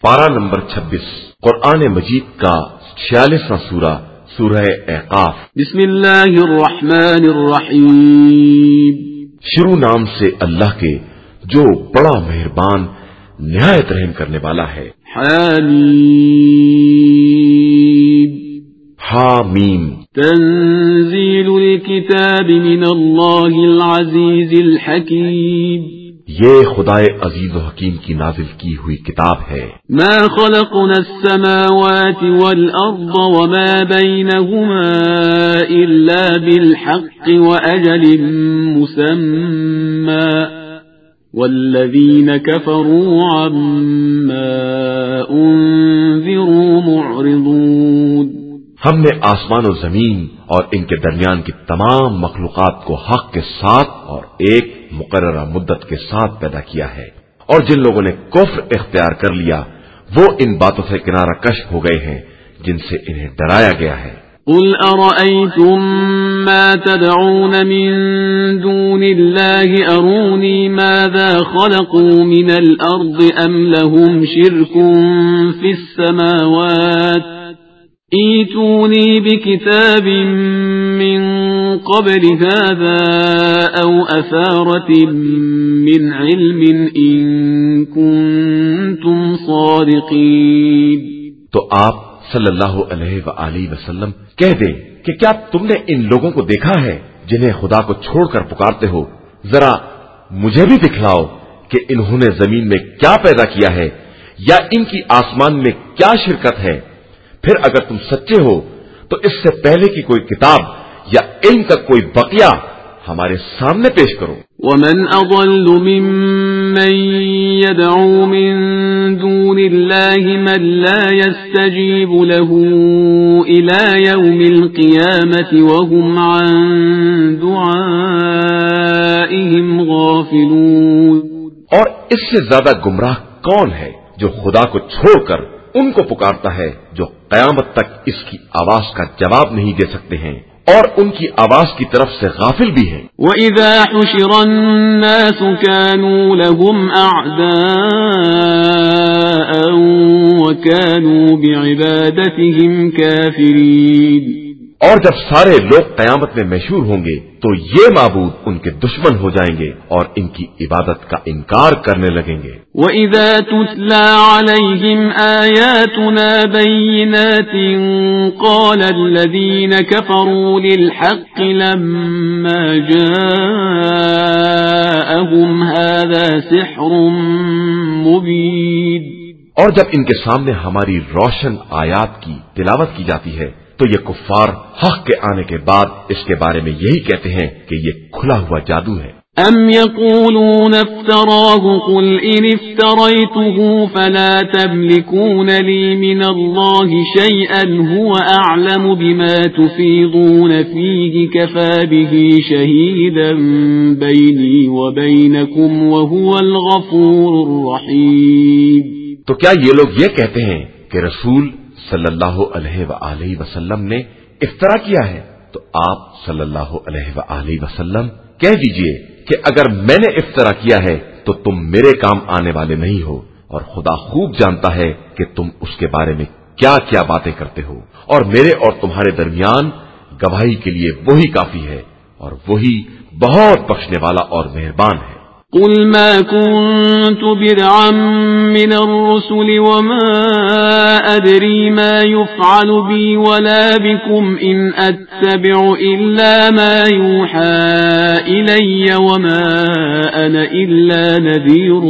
پارہ نمبر 26 قرآن مجید کا 46واں سورہ سورہ احقاف۔ بسم اللہ الرحمن الرحیم، شروع نام سے اللہ کے جو بڑا مہربان نہایت رحم کرنے والا ہے۔ حامیم حامیم تنزیل الکتاب من اللہ العزیز الحکیم، یہ خدائے عزیز و حکیم کی نازل کی ہوئی کتاب ہے۔ ما خلقنا السماوات والأرض وما بينهما إلا بالحق وأجل مسمى والذين كفروا عما أنذروا معرضون۔ ہم نے آسمان و زمین اور ان کے درمیان کی تمام مخلوقات کو حق کے ساتھ اور ایک مقررہ مدت کے ساتھ پیدا کیا ہے، اور جن لوگوں نے کفر اختیار کر لیا وہ ان باتوں سے کنارہ کش ہو گئے ہیں جن سے انہیں ڈرایا گیا ہے۔ قل أرأيتم ما تدعون من دون الله أروني ماذا خلقوا من الأرض أم لهم شرك في السماوات ایتونی بکتاب من قبل هذا او اثارة من علم ان کنتم صادقین۔ تو آپ صلی اللہ علیہ وآلہ وسلم کہہ دیں کہ کیا تم نے ان لوگوں کو دیکھا ہے جنہیں خدا کو چھوڑ کر پکارتے ہو؟ ذرا مجھے بھی دکھلاؤ کہ انہوں نے زمین میں کیا پیدا کیا ہے یا ان کی آسمان میں کیا شرکت ہے۔ پھر اگر تم سچے ہو تو اس سے پہلے کی کوئی کتاب یا علم کا کوئی بقیہ ہمارے سامنے پیش کرو۔ ومن اضل ممن يدعو من دون الله من لا يستجيب له الى يوم القيامة وهم عن دعائهم غافلون۔ اور اس سے زیادہ گمراہ کون ہے جو خدا کو چھوڑ کر ان کو پکارتا ہے جو قیامت تک اس کی آواز کا جواب نہیں دے سکتے ہیں اور ان کی آواز کی طرف سے غافل بھی ہیں۔ وَإِذَا حُشِرَ النَّاسُ كَانُوا لَهُمْ أَعْدَاءً وَكَانُوا بِعِبَادَتِهِمْ كَافِرِينَ۔ اور جب سارے لوگ قیامت میں محشور ہوں گے تو یہ معبود ان کے دشمن ہو جائیں گے اور ان کی عبادت کا انکار کرنے لگیں گے۔ وَإِذَا تُتْلَى عَلَيْهِمْ آيَاتُنَا بَيِّنَاتٍ قَالَ الَّذِينَ كَفَرُوا لِلْحَقِّ لَمَّا جَاءَهُمْ هَذَا سِحْرٌ مُبِينٌ۔ اور جب ان کے سامنے ہماری روشن آیات کی تلاوت کی جاتی ہے تو یہ کفار حق کے آنے کے بعد اس کے بارے میں یہی کہتے ہیں کہ یہ کھلا ہوا جادو ہے۔ ام یقولون افتراه قل ان افتریته فلا تملكون لي من الله شيئا هو اعلم بما تفيضون فيه كفى به شهيدا بيني وبينكم وهو الغفور الرحيم۔ تو کیا یہ لوگ یہ کہتے ہیں کہ رسول صلی اللہ علیہ وآلہ وسلم نے افترا کیا ہے؟ تو آپ صلی اللہ علیہ وآلہ وسلم کہہ دیجئے کہ اگر میں نے افترا کیا ہے تو تم میرے کام آنے والے نہیں ہو، اور خدا خوب جانتا ہے کہ تم اس کے بارے میں کیا کیا باتیں کرتے ہو، اور میرے اور تمہارے درمیان گواہی کے لیے وہی کافی ہے اور وہی بہت بخشنے والا اور مہربان ہے۔ قل ما كنت بدعا من الرسل وما أدري ما يفعل بي ولا بكم إن أتبع إلا ما يوحى إلي وما أنا إلا نذير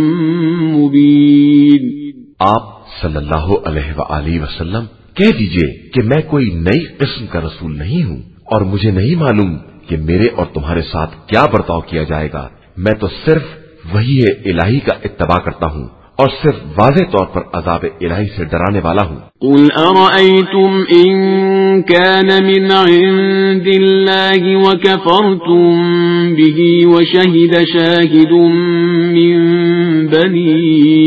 مبين۔ آپ صلی اللہ علیہ وآلہ وسلم کہہ دیجئے کہ میں کوئی نئی قسم کا رسول نہیں ہوں، اور مجھے نہیں معلوم کہ میرے اور تمہارے ساتھ کیا برتاؤ کیا جائے گا۔ میں تو صرف وحی الہی کا اتباع کرتا ہوں اور صرف واضح طور پر عذاب الہی سے ڈرانے والا ہوں۔ قل ارأيتم ان كان من عند الله وكفرتم به وشهد شاهد من بني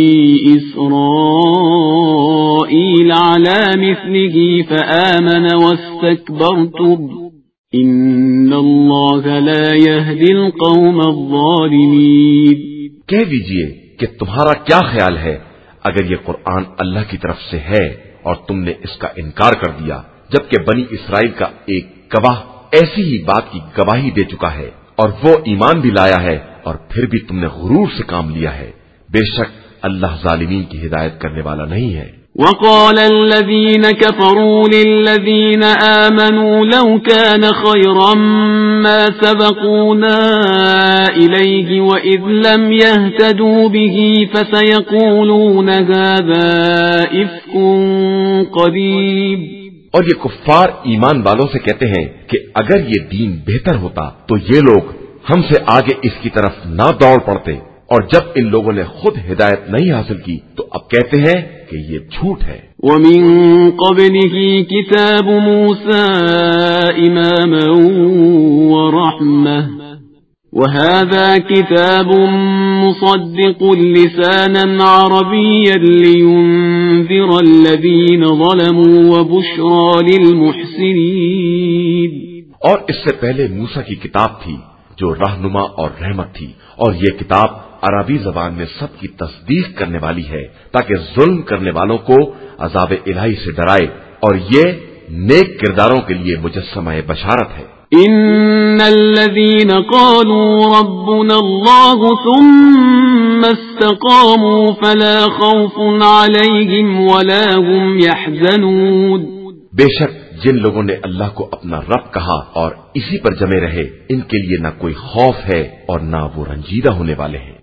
إسرائيل على مثله فآمن واستكبرتم ان اللہ لا يهدي القوم الظالمین۔ کہہ دیجئے کہ تمہارا کیا خیال ہے اگر یہ قرآن اللہ کی طرف سے ہے اور تم نے اس کا انکار کر دیا، جبکہ بنی اسرائیل کا ایک گواہ ایسی ہی بات کی گواہی دے چکا ہے اور وہ ایمان بھی لایا ہے، اور پھر بھی تم نے غرور سے کام لیا ہے، بے شک اللہ ظالمین کی ہدایت کرنے والا نہیں ہے۔ وقال الذين كفروا للذين آمنوا لو كان خيرا ما سبقونا إليه وإذ لم يهتدوا به فسيقولون هذا إفك قديم۔ اور یہ کفار ایمان والوں سے کہتے ہیں کہ اگر یہ دین بہتر ہوتا تو یہ لوگ ہم سے آگے اس کی طرف نہ دوڑ پڑتے، اور جب ان لوگوں نے خود ہدایت نہیں حاصل کی تو اب کہتے ہیں کہ یہ جھوٹ ہے۔ وَمِن قَبْلِهِ كِتَابُ مُوسَى إِمَامًا وَرَحْمَةً وَهَذَا كِتَابٌ مُصَدِّقٌ لِسَانًا عَرَبِيًّا لِيُنذِرَ الَّذِينَ ظَلَمُوا وَبُشْرَى لِلْمُحْسِنِينَ۔ اور اس سے پہلے موسیٰ کی کتاب تھی جو رہنما اور رحمت تھی، اور یہ کتاب عربی زبان میں سب کی تصدیق کرنے والی ہے تاکہ ظلم کرنے والوں کو عذاب الہی سے ڈرائے، اور یہ نیک کرداروں کے لیے مجسمہ بشارت ہے۔ ان الذين قالوا ربنا الله ثم استقاموا فلا خوف عليهم ولا هم يحزنون۔ بے شک جن لوگوں نے اللہ کو اپنا رب کہا اور اسی پر جمے رہے، ان کے لیے نہ کوئی خوف ہے اور نہ وہ رنجیدہ ہونے والے ہیں۔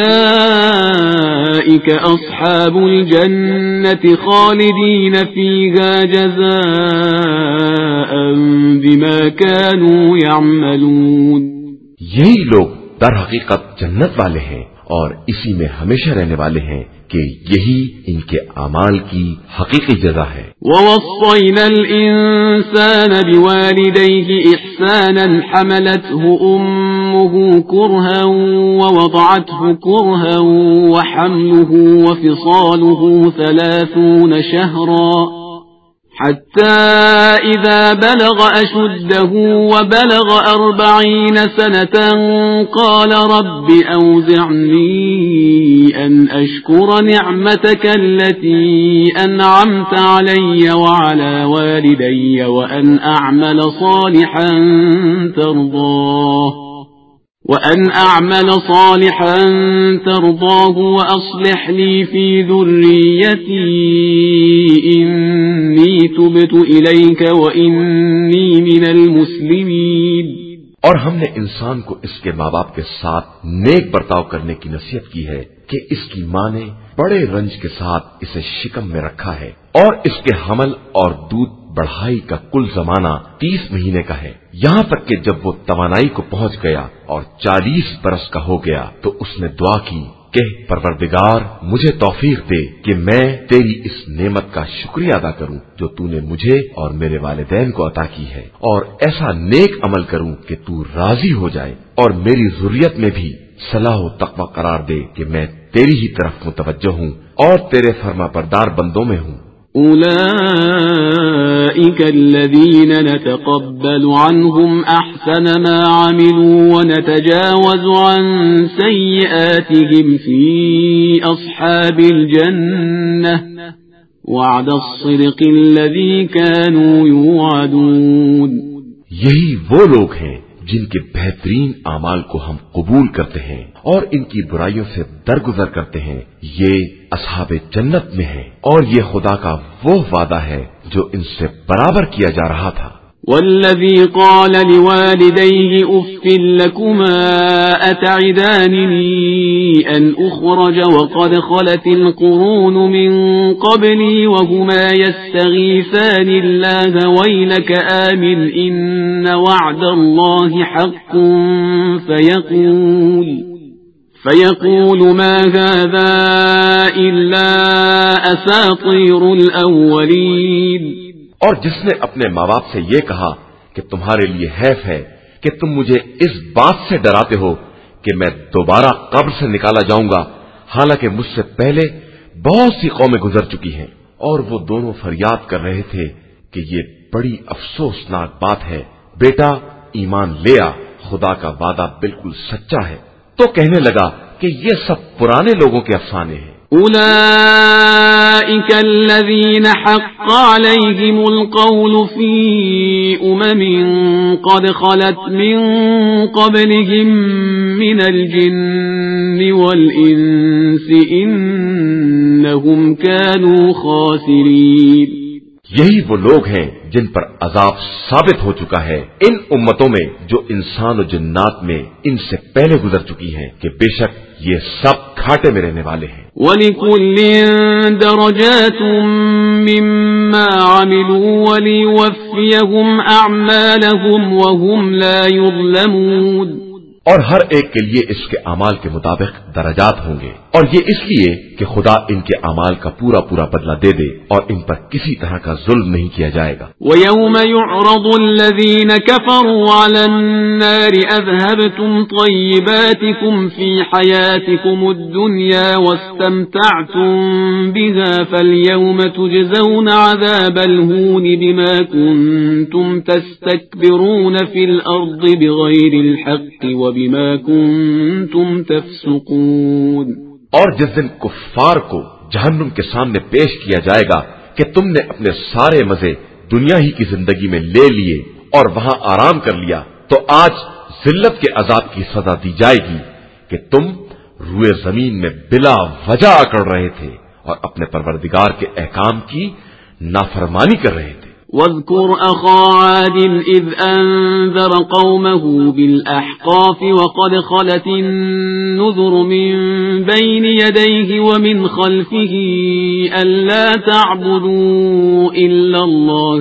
اولئك اصحاب الجنة خالدين فيها جزاء بما كانوا يعملون۔ یہی لوگ در حقیقت جنت والے ہیں اور اسی میں ہمیشہ رہنے والے ہیں کہ یہی ان کے اعمال کی حقیقی جزا ہے۔ وَوَصَّيْنَا الْإِنسَانَ بِوَالِدَيْهِ إِحْسَانًا حَمَلَتْهُ أُمُّهُ كُرْهًا وَوَضَعَتْهُ كُرْهًا وَحَمْلُهُ وَفِصَالُهُ 30 شَهْرًا حتى إذا بلغ أشده وبلغ 40 سنة قال رب أوزعني أن أشكر نعمتك التي أنعمت علي وعلى والدي وأن أعمل صالحا ترضاه وأصلح لي في ذريتي إني تبت إليك وإني من المسلمين۔ اور ہم نے انسان کو اس کے ماں باپ کے ساتھ نیک برتاؤ کرنے کی نصیحت کی ہے کہ اس کی ماں نے بڑے رنج کے ساتھ اسے شکم میں رکھا ہے، اور اس کے حمل اور دودھ بڑھائی کا کل زمانہ 30 مہینے کا ہے، یہاں تک کہ جب وہ توانائی کو پہنچ گیا اور 40 برس کا ہو گیا تو اس نے دعا کی کہ پروردگار مجھے توفیق دے کہ میں تیری اس نعمت کا شکریہ ادا کروں جو تو نے مجھے اور میرے والدین کو عطا کی ہے، اور ایسا نیک عمل کروں کہ تو راضی ہو جائے، اور میری ذریت میں بھی صلاح و تقوی قرار دے کہ میں تیری ہی طرف متوجہ ہوں اور تیرے فرما بردار بندوں میں ہوں۔ أولئك الذين نتقبل عنهم أحسن ما عملوا ونتجاوز عن سيئاتهم في أصحاب الجنة وعد الصدق الذي كانوا يوعدون۔ یہی وہ لوگ ہیں جن کے بہترین اعمال کو ہم قبول کرتے ہیں اور ان کی برائیوں سے درگزر کرتے ہیں، یہ اصحاب جنت میں ہیں، اور یہ خدا کا وہ وعدہ ہے جو ان سے برابر کیا جا رہا تھا۔ والذي قال لوالديه أف لكما أتعدانني أن أخرج وقد خلت القرون من قبلي وهما يستغيثان الله ويلك آمن إن وعد الله حق فيقول ما هذا إلا أساطير الأولين۔ اور جس نے اپنے ماں باپ سے یہ کہا کہ تمہارے لیے حیف ہے کہ تم مجھے اس بات سے ڈراتے ہو کہ میں دوبارہ قبر سے نکالا جاؤں گا، حالانکہ مجھ سے پہلے بہت سی قومیں گزر چکی ہیں، اور وہ دونوں فریاد کر رہے تھے کہ یہ بڑی افسوسناک بات ہے، بیٹا ایمان لیا، خدا کا وعدہ بالکل سچا ہے۔ تو کہنے لگا کہ یہ سب پرانے لوگوں کے افسانے ہیں۔ أولئك الذين حق عليهم القول في قد خلت من قبلهم من الجن والإنس إنهم كانوا خاسرين. یہی وہ لوگ ہیں جن پر عذاب ثابت ہو چکا ہے ان امتوں میں جو انسان و جنات میں ان سے پہلے گزر چکی ہیں کہ بے شک یہ سب گھاٹے میں رہنے والے ہیں. وَلِكُلٍّ دَرَجَاتٌ مِّمَّا عَمِلُوا وَلِيُوَفِّيَهُمْ أَعْمَالَهُمْ وَهُمْ لَا يُظْلَمُونَ. اور ہر ایک کے لیے اس کے اعمال کے مطابق درجات ہوں گے، اور یہ اس لیے کہ خدا ان کے اعمال کا پورا پورا بدلہ دے دے اور ان پر کسی طرح کا ظلم نہیں کیا جائے گا. وَيَوْمَ يُعْرَضُ الَّذِينَ كَفَرُوا عَلَى النَّارِ أَذْهَبْتُمْ طَيِّبَاتِكُمْ فِي حَيَاتِكُمُ الدُّنْيَا وَاسْتَمْتَعْتُمْ بِهَا فَالْيَوْمَ تُجْزَوْنَ عَذَابَ الْهُونِ بِمَا كُنتُمْ تَسْتَكْبِرُونَ فِي الْأَرْضِ بِغَيْرِ الْحَقِّ بما كنتم تفسقون. اور جس دن کفار کو جہنم کے سامنے پیش کیا جائے گا کہ تم نے اپنے سارے مزے دنیا ہی کی زندگی میں لے لیے اور وہاں آرام کر لیا، تو آج ذلت کے عذاب کی سزا دی جائے گی کہ تم روئے زمین میں بلا وجہ اکڑ رہے تھے اور اپنے پروردگار کے احکام کی نافرمانی کر رہے تھے. واذكر أخا عاد إذ أنذر قومه بالأحقاف وقد خلت النذر من بين يديه ومن خلفه ألا تعبدوا إلا الله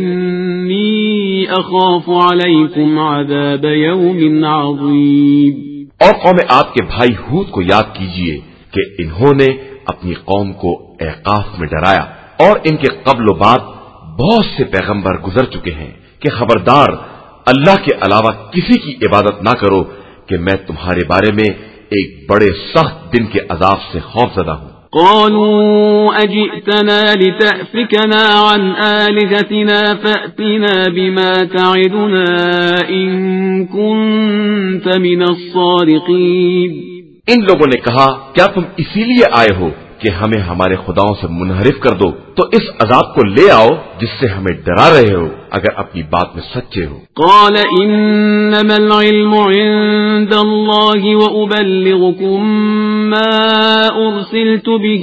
إني أخاف عليكم عذاب يوم عظيم. اور قوم عاد کے بھائی ہود کو یاد کیجئے کہ انہوں نے اپنی قوم کو احقاف میں ڈرایا، اور ان کے قبل و بعد بہت سے پیغمبر گزر چکے ہیں کہ خبردار اللہ کے علاوہ کسی کی عبادت نہ کرو کہ میں تمہارے بارے میں ایک بڑے سخت دن کے عذاب سے خوف زدہ ہوں. قالوا أجئتنا لتأفكنا عن آلهتنا فأتنا بما تعدنا إن كنت من الصادقين. ان لوگوں نے کہا کیا تم اسی لیے آئے ہو کہ ہمیں ہمارے خداؤں سے منحرف کر دو، تو اس عذاب کو لے آؤ جس سے ہمیں ڈرا رہے ہو اگر اپنی بات میں سچے ہو. قال انما العلم عند الله وابلغكم ما ارسلت به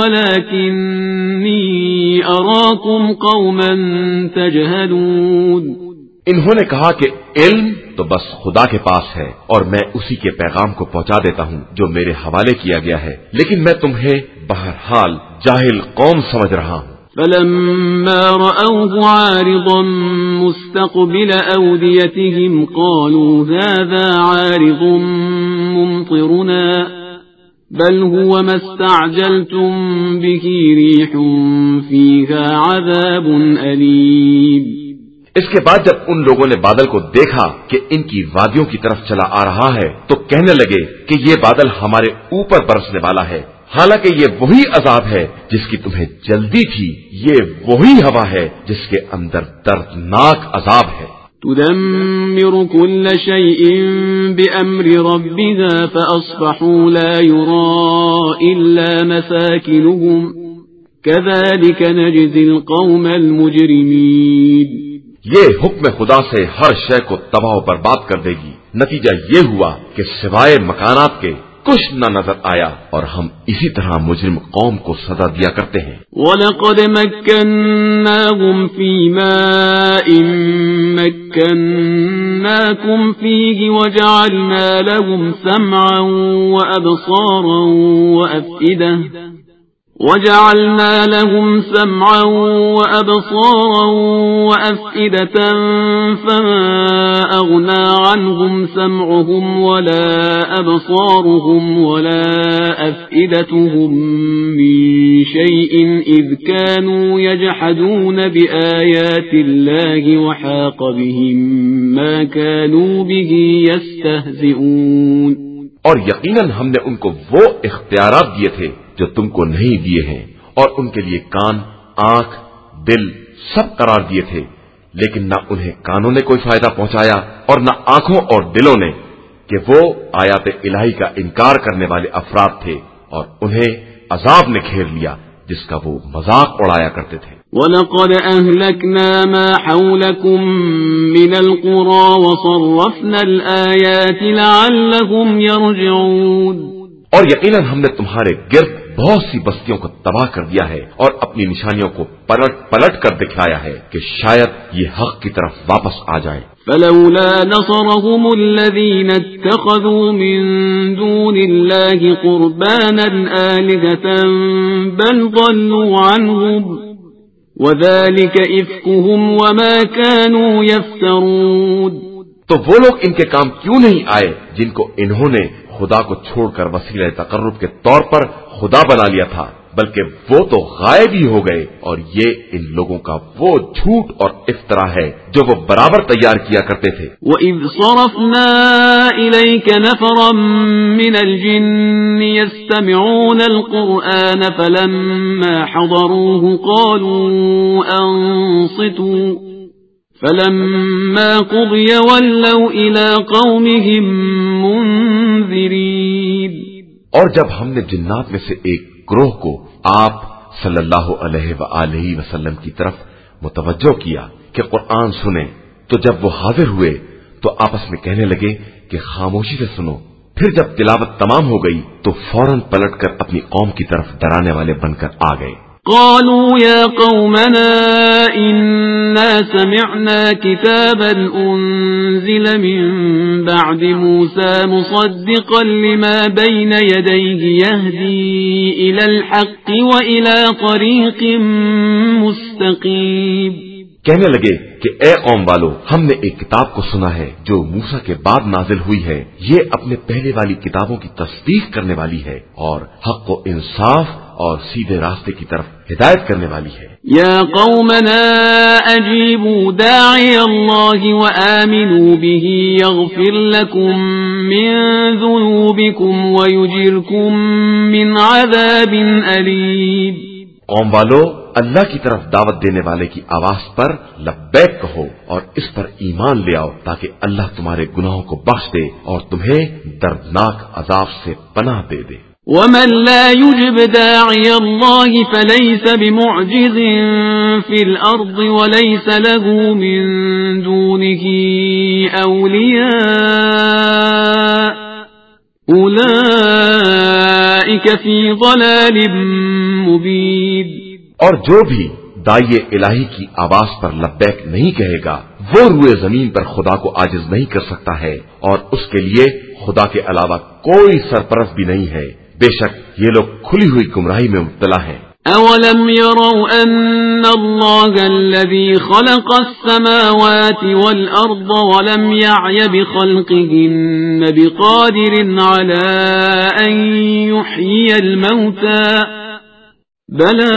ولكني اراكم قوما تجهلون. انہوں نے کہا کہ علم تو بس خدا کے پاس ہے اور میں اسی کے پیغام کو پہنچا دیتا ہوں جو میرے حوالے کیا گیا ہے، لیکن میں تمہیں بہرحال جاہل قوم سمجھ رہا ہوں. فلما رأوه عارضا مستقبل أوديتهم قالوا هذا عارض ممطرنا بل هو ما استعجلتم به ريح فيها عذاب أليم. اس کے بعد جب ان لوگوں نے بادل کو دیکھا کہ ان کی وادیوں کی طرف چلا آ رہا ہے تو کہنے لگے کہ یہ بادل ہمارے اوپر برسنے والا ہے، حالانکہ یہ وہی عذاب ہے جس کی تمہیں جلدی تھی، یہ وہی ہوا ہے جس کے اندر دردناک عذاب ہے. تدمر كل شيء بأمر ربها فأصبحوا لا يرى إلا مساكنهم كذلك نجزي القوم المجرمين. یہ حکم خدا سے ہر شے کو تباہ و برباد کر دے گی. نتیجہ یہ ہوا کہ سوائے مکانات کے کچھ نہ نظر آیا، اور ہم اسی طرح مجرم قوم کو سزا دیا کرتے ہیں. وَلَقَدْ مَكَّنَّاهُمْ فِي مَاءٍ مَكَّنَّاكُمْ فِيهِ وَجَعَلْنَا لَهُمْ سَمْعًا وَأَبْصَارًا وَأَفْئِدَةً فَمَا أَغْنَى عَنْهُمْ سَمْعُهُمْ وَلَا أَبْصَارُهُمْ وَلَا أَفْئِدَتُهُمْ مِنْ شَيْءٍ إِذْ كَانُوا يَجْحَدُونَ بِآيَاتِ اللَّهِ وَحَاقَ بِهِمْ مَا كَانُوا بِهِ يَسْتَهْزِئُونَ. اور یقیناً ہم نے ان کو وہ اختیارات دیے تھے جو تم کو نہیں دیے ہیں، اور ان کے لیے کان، آنکھ، دل سب قرار دیے تھے، لیکن نہ انہیں کانوں نے کوئی فائدہ پہنچایا اور نہ آنکھوں اور دلوں نے، کہ وہ آیات الہی کا انکار کرنے والے افراد تھے اور انہیں عذاب نے گھیر لیا جس کا وہ مذاق اڑایا کرتے تھے۔ وَلَقَدْ أَهْلَكْنَا مَا حَوْلَكُمْ مِنَ الْقُرَى وَصَرَّفْنَا الْآيَاتِ لَعَلَّهُمْ يَرْجِعُونَ، اور یقیناً ہم نے تمہارے گرد بہت سی بستیوں کو تباہ کر دیا ہے اور اپنی نشانیوں کو پلٹ کر دکھایا ہے کہ شاید یہ حق کی طرف واپس آ جائے۔ فَلَوْلَا نَصَرَهُمُ الَّذِينَ اتَّخَذُوا مِن دُونِ اللَّهِ قُرْبَانًا آلِهَةً بَلْ ضَلُّوا عَنْهُمْ وَذَلِكَ إِفْكُهُمْ وَمَا كَانُوا يَفْتَرُونَ۔ تو وہ لوگ ان کے کام کیوں نہیں آئے جن کو انہوں نے خدا کو چھوڑ کر وسیلہ تقرب کے طور پر خدا بنا لیا تھا، بلکہ وہ تو غائب ہی ہو گئے، اور یہ ان لوگوں کا وہ جھوٹ اور افترا ہے جو وہ برابر تیار کیا کرتے تھے۔ وَإِذْ صَرَفْنَا إِلَيْكَ نَفَرًا مِنَ الْجِنِّ يَسْتَمِعُونَ الْقُرْآنَ فَلَمَّا حَضَرُوهُ قَالُوا أَنصِتُوا فَلَمَّا قُضِيَ وَلَّوْا إِلَى قَوْمِهِمْ مُنذِرِينَ۔ اور جب ہم نے جنات میں سے ایک گروہ کو آپ صلی اللہ علیہ وآلہ وسلم کی طرف متوجہ کیا کہ قرآن سنیں، تو جب وہ حاضر ہوئے تو آپس میں کہنے لگے کہ خاموشی سے سنو۔ پھر جب تلاوت تمام ہو گئی تو فوراً پلٹ کر اپنی قوم کی طرف ڈرانے والے بن کر آ گئے۔ قالوا يا قومنا إنا سمعنا كتابا أنزل من بعد موسى مصدقا لما بين يديه يهدي إلى الحق وإلى طريق مستقيم۔ کہنے لگے کہ اے قوم والو، ہم نے ایک کتاب کو سنا ہے جو موسیٰ کے بعد نازل ہوئی ہے، یہ اپنے پہلے والی کتابوں کی تصدیق کرنے والی ہے اور حق و انصاف اور سیدھے راستے کی طرف ہدایت کرنے والی ہے۔ یا قومنا اجیبوا داعی اللہ وآمنوا به یغفر لکم من ذنوبکم ویجرکم من عذاب علیم۔ قوم والو، اللہ کی طرف دعوت دینے والے کی آواز پر لبیک کہو اور اس پر ایمان لے آؤ تاکہ اللہ تمہارے گناہوں کو بخش دے اور تمہیں دردناک عذاب سے پناہ دے دے۔ ومن لا يجب داعي الله فليس بمعجز في الأرض وليس له من دونه أولياء أولئك في ضلال مبين۔ اور جو بھی داعی الہی کی آواز پر لبیک نہیں کہے گا وہ روئے زمین پر خدا کو عاجز نہیں کر سکتا ہے، اور اس کے لیے خدا کے علاوہ کوئی سرپرست بھی نہیں ہے۔ بے شک یہ لوگ کھلی ہوئی گمراہی میں مبتلا ہیں۔ اولم يروا ان الله الذي خلق السماوات والارض ولم يعي بخلقهن بقادر على ان يحيي الموتى بلى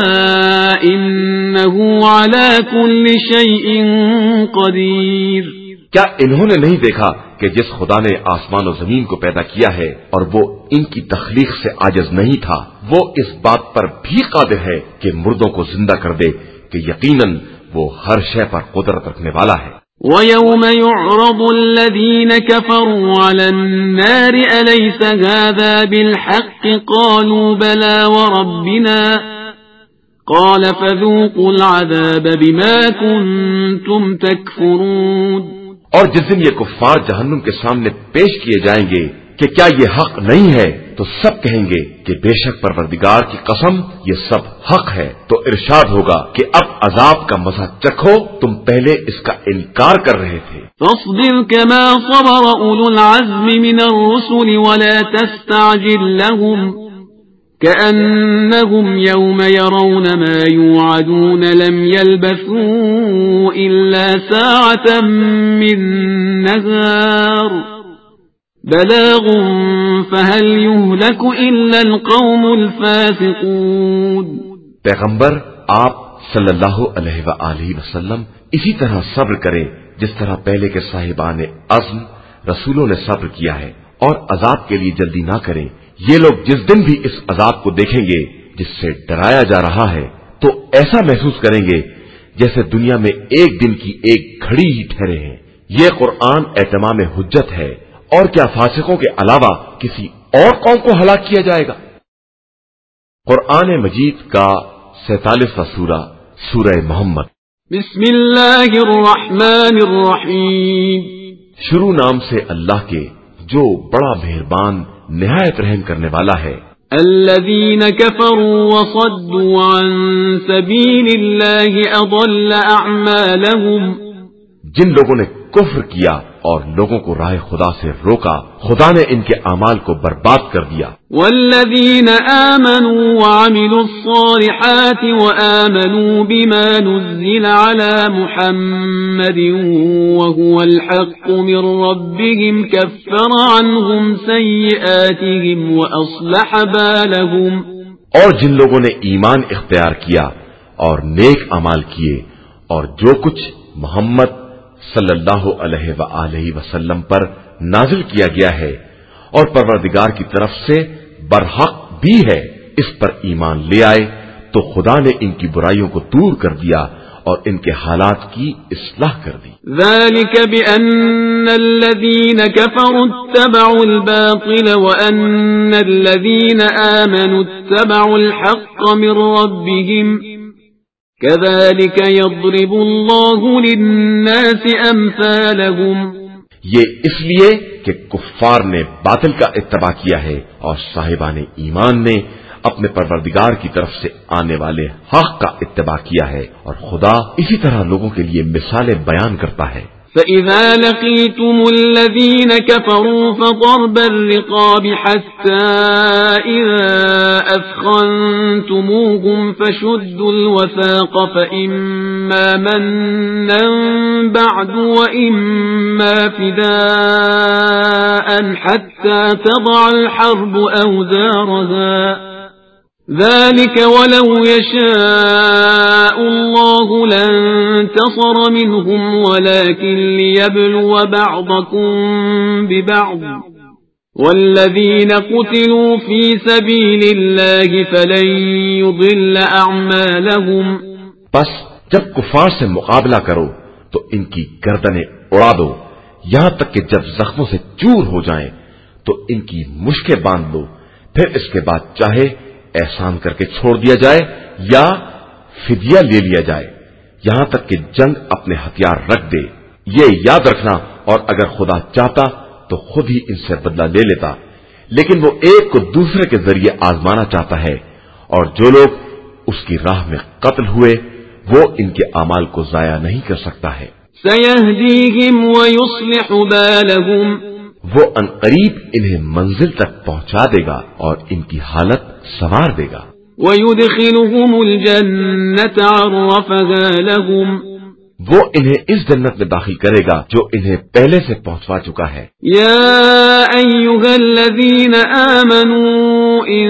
انه على كل شيء قدير۔ کیا انہوں نے نہیں دیکھا کہ جس خدا نے آسمان و زمین کو پیدا کیا ہے اور وہ ان کی تخلیق سے عاجز نہیں تھا، وہ اس بات پر بھی قادر ہے کہ مردوں کو زندہ کر دے، کہ یقیناً وہ ہر شے پر قدرت رکھنے والا ہے۔ وَيَوْمَ يُعْرَضُ الَّذِينَ كَفَرُوا عَلَى النَّارِ أَلَيْسَ هَذَا بِالْحَقِّ قَالُوا بَلَى وَرَبِّنَا قَالَ فَذُوقُوا الْعَذَابَ بِمَا كُنتُمْ تَكْفُرُونَ۔ اور جس دن یہ کفار جہنم کے سامنے پیش کیے جائیں گے کہ کیا یہ حق نہیں ہے، تو سب کہیں گے کہ بے شک پروردگار کی قسم یہ سب حق ہے۔ تو ارشاد ہوگا کہ اب عذاب کا مزہ چکھو، تم پہلے اس کا انکار کر رہے تھے۔ فاصبر كما صبر أولو العزم من الرسل ولا تستعجل لهم كأنهم يوم يرون ما يوعدون لم يلبثوا إلا ساعة من نهار بلاغ فهل يهلك إلا القوم الفاسقون۔ پیغمبر آپ صلی اللہ علیہ وآلہ وسلم اسی طرح صبر کریں جس طرح پہلے کے صاحبان عزم رسولوں نے صبر کیا ہے، اور عذاب کے لیے جلدی نہ کریں۔ یہ لوگ جس دن بھی اس عذاب کو دیکھیں گے جس سے ڈرایا جا رہا ہے تو ایسا محسوس کریں گے جیسے دنیا میں ایک دن کی ایک گھڑی ہی ٹھہرے ہیں۔ یہ قرآن اہتمام حجت ہے، اور کیا فاسقوں کے علاوہ کسی اور قوم کو ہلاک کیا جائے گا؟ قرآن مجید کا 47واں سورہ سورہ محمد۔ بسم اللہ الرحمن الرحیم، شروع نام سے اللہ کے جو بڑا مہربان نہایت رحم کرنے والا ہے۔ الذین کفروا وصدوا عن سبیل اللہ اضل اعمالهم، جن لوگوں نے کفر کیا اور لوگوں کو راہ خدا سے روکا، خدا نے ان کے اعمال کو برباد کر دیا۔ والذین آمنوا وعملوا الصالحات وآمنوا بما نزل على محمد وهو الحق من ربهم كفر عنهم سیئاتهم وأصلح بالهم، اور جن لوگوں نے ایمان اختیار کیا اور نیک اعمال کیے اور جو کچھ محمد صلی اللہ علیہ وآلہ وسلم پر نازل کیا گیا ہے اور پروردگار کی طرف سے برحق بھی ہے، اس پر ایمان لے آئے تو خدا نے ان کی برائیوں کو دور کر دیا اور ان کے حالات کی اصلاح کر دی۔ ذلك بأن الذين كفروا اتبعوا الباطل وأن الذين آمنوا اتبعوا الحق من ربهم كذلك يضرب الله للناس أمثالهم، یہ اس لیے کہ کفار نے باطل کا اتباع کیا ہے اور صاحبان ایمان نے اپنے پروردگار کی طرف سے آنے والے حق کا اتباع کیا ہے، اور خدا اسی طرح لوگوں کے لیے مثالیں بیان کرتا ہے۔ فَإِذَا لَقِيتُمُ الَّذِينَ كَفَرُوا فَضَرْبَ الرِّقَابِ حَتَّى إِذَا أَثْخَنْتُمُوهُمْ فَشُدُّوا الْوَثَاقَ فَإِمَّا مَنًّا بَعْدُ وَإِمَّا فِدَاءً حَتَّى تَضَعَ الْحَرْبُ أَوْزَارَهَا، ذلك ولو يشاء الله لانتصر منهم ولكن ليبلو بعضكم ببعض والذين قتلوا في سبيل الله فلن يضل أعمالهم، بس جب کفار سے مقابلہ کرو تو ان کی گردنیں اڑا دو یہاں تک کہ جب زخموں سے چور ہو جائیں تو ان کی مشکیں باندھ دو، پھر اس کے بعد چاہے احسان کر کے چھوڑ دیا جائے یا فدیہ لے لیا جائے، یہاں تک کہ جنگ اپنے ہتھیار رکھ دے۔ یہ یاد رکھنا، اور اگر خدا چاہتا تو خود ہی ان سے بدلہ لے لیتا، لیکن وہ ایک کو دوسرے کے ذریعے آزمانا چاہتا ہے، اور جو لوگ اس کی راہ میں قتل ہوئے وہ ان کے اعمال کو ضائع نہیں کر سکتا ہے۔ سيهديهم ويصلح بالهم، وہ عنقریب انہیں منزل تک پہنچا دے گا اور ان کی حالت سنوار دے گا۔ ويدخلهم الجنة عرفها لهم، وہ انہیں اس جنت میں داخل کرے گا جو انہیں پہلے سے پہنچوا چکا ہے۔ يا أيها الذين آمنوا إن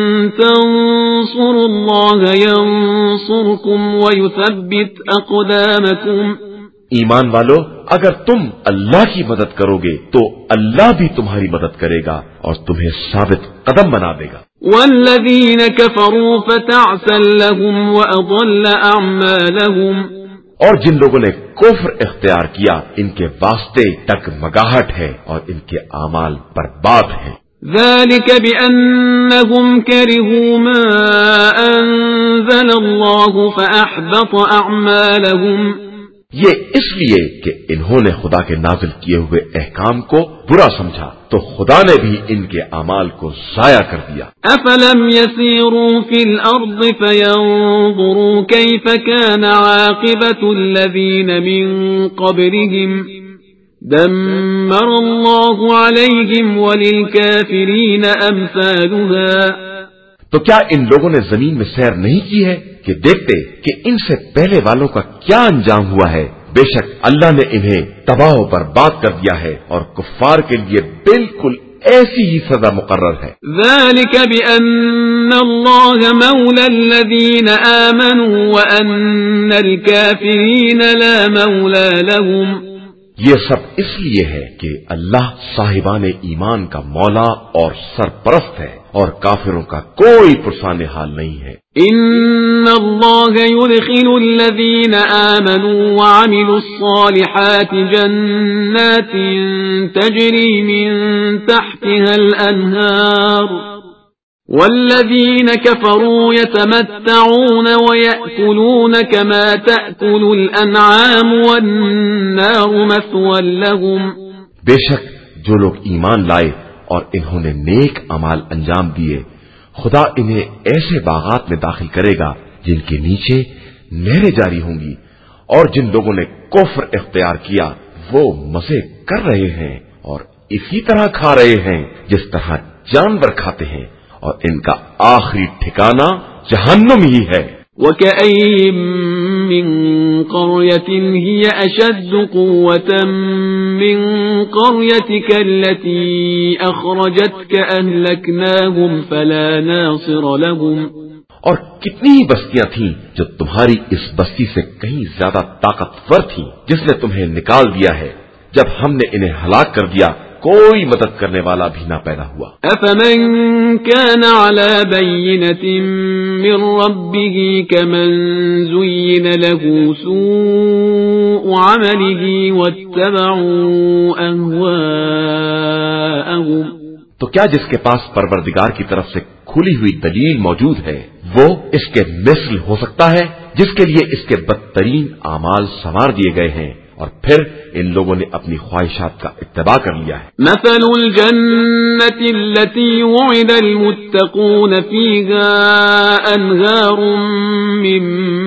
تنصروا الله ينصركم ويثبت أقدامكم، ایمان والو، اگر تم اللہ کی مدد کرو گے تو اللہ بھی تمہاری مدد کرے گا اور تمہیں ثابت قدم بنا دے گا۔ والذين كفروا فتعسا لهم وأضل أعمالهم، اور جن لوگوں نے کفر اختیار کیا ان کے واسطے ڈگمگاہٹ ہے اور ان کے اعمال برباد ہیں۔ ذلك بأنهم كرهوا ما أنزل الله فأحبط أعمالهم، یہ اس لیے کہ انہوں نے خدا کے نازل کیے ہوئے احکام کو برا سمجھا تو خدا نے بھی ان کے اعمال کو ضائع کر دیا۔ أفلم يسيروا في الأرض فينظروا كيف كان عاقبة الذين من قبلهم دمر الله عليهم وللكافرين أمثالها، تو کیا ان لوگوں نے زمین میں سیر نہیں کی ہے کہ دیکھتے کہ ان سے پہلے والوں کا کیا انجام ہوا ہے؟ بے شک اللہ نے انہیں تباہ و برباد کر دیا ہے اور کفار کے لیے بالکل ایسی ہی سزا مقرر ہے۔ ذلك بأن الله مولى الذين آمنوا وأن الكافرين لا مولى لهم، یہ سب اس لیے ہے کہ اللہ صاحبان ایمان کا مولا اور سرپرست ہے اور کافروں کا کوئی پرسان حال نہیں ہے۔ ان اللہ يدخل الذین آمنوا وعملوا الصالحات جنات تجری من تحتها الانہار والذين كفروا يتمتعون ويأكلون كما تأكل الأنعام والنار مثوى لهم. بے شک جو لوگ ایمان لائے اور انہوں نے نیک اعمال انجام دیے، خدا انہیں ایسے باغات میں داخل کرے گا جن کے نیچے نہریں جاری ہوں گی، اور جن لوگوں نے کفر اختیار کیا وہ مزے کر رہے ہیں اور اسی طرح کھا رہے ہیں جس طرح جانور کھاتے ہیں، اور ان کا آخری ٹھکانہ جہنم ہی ہے. وَكَأَيٍّ مِّن قَرْيَةٍ هِيَ أَشَدُّ قُوَّةً مِّن قَرْيَتِكَ الَّتِي أَخْرَجَتْكَ أَهْلَكْنَاهُمْ فَلَا نَاصِرَ لَهُمْ. اور کتنی ہی بستیاں تھیں جو تمہاری اس بستی سے کہیں زیادہ طاقتور تھیں جس نے تمہیں نکال دیا ہے، جب ہم نے انہیں ہلاک کر دیا کوئی مدد کرنے والا بھی نہ پیدا ہوا. أَفَمَنْ كَانَ عَلَى بَيِّنَةٍ مِّن رَّبِّهِ كَمَنْ زُيِّنَ لَهُ سُوءُ عَمَلِهِ وَاتَّبَعُوا أَهْوَاءَهُمْ. تو کیا جس کے پاس پروردگار کی طرف سے کھلی ہوئی دلیل موجود ہے وہ اس کے مثل ہو سکتا ہے جس کے لیے اس کے بدترین اعمال سنوار دیے گئے ہیں اور پھر ان لوگوں نے اپنی خواہشات کا اتباع کر لیا ہے. مثل الجنة التي وعد المتقون فيها أنهار من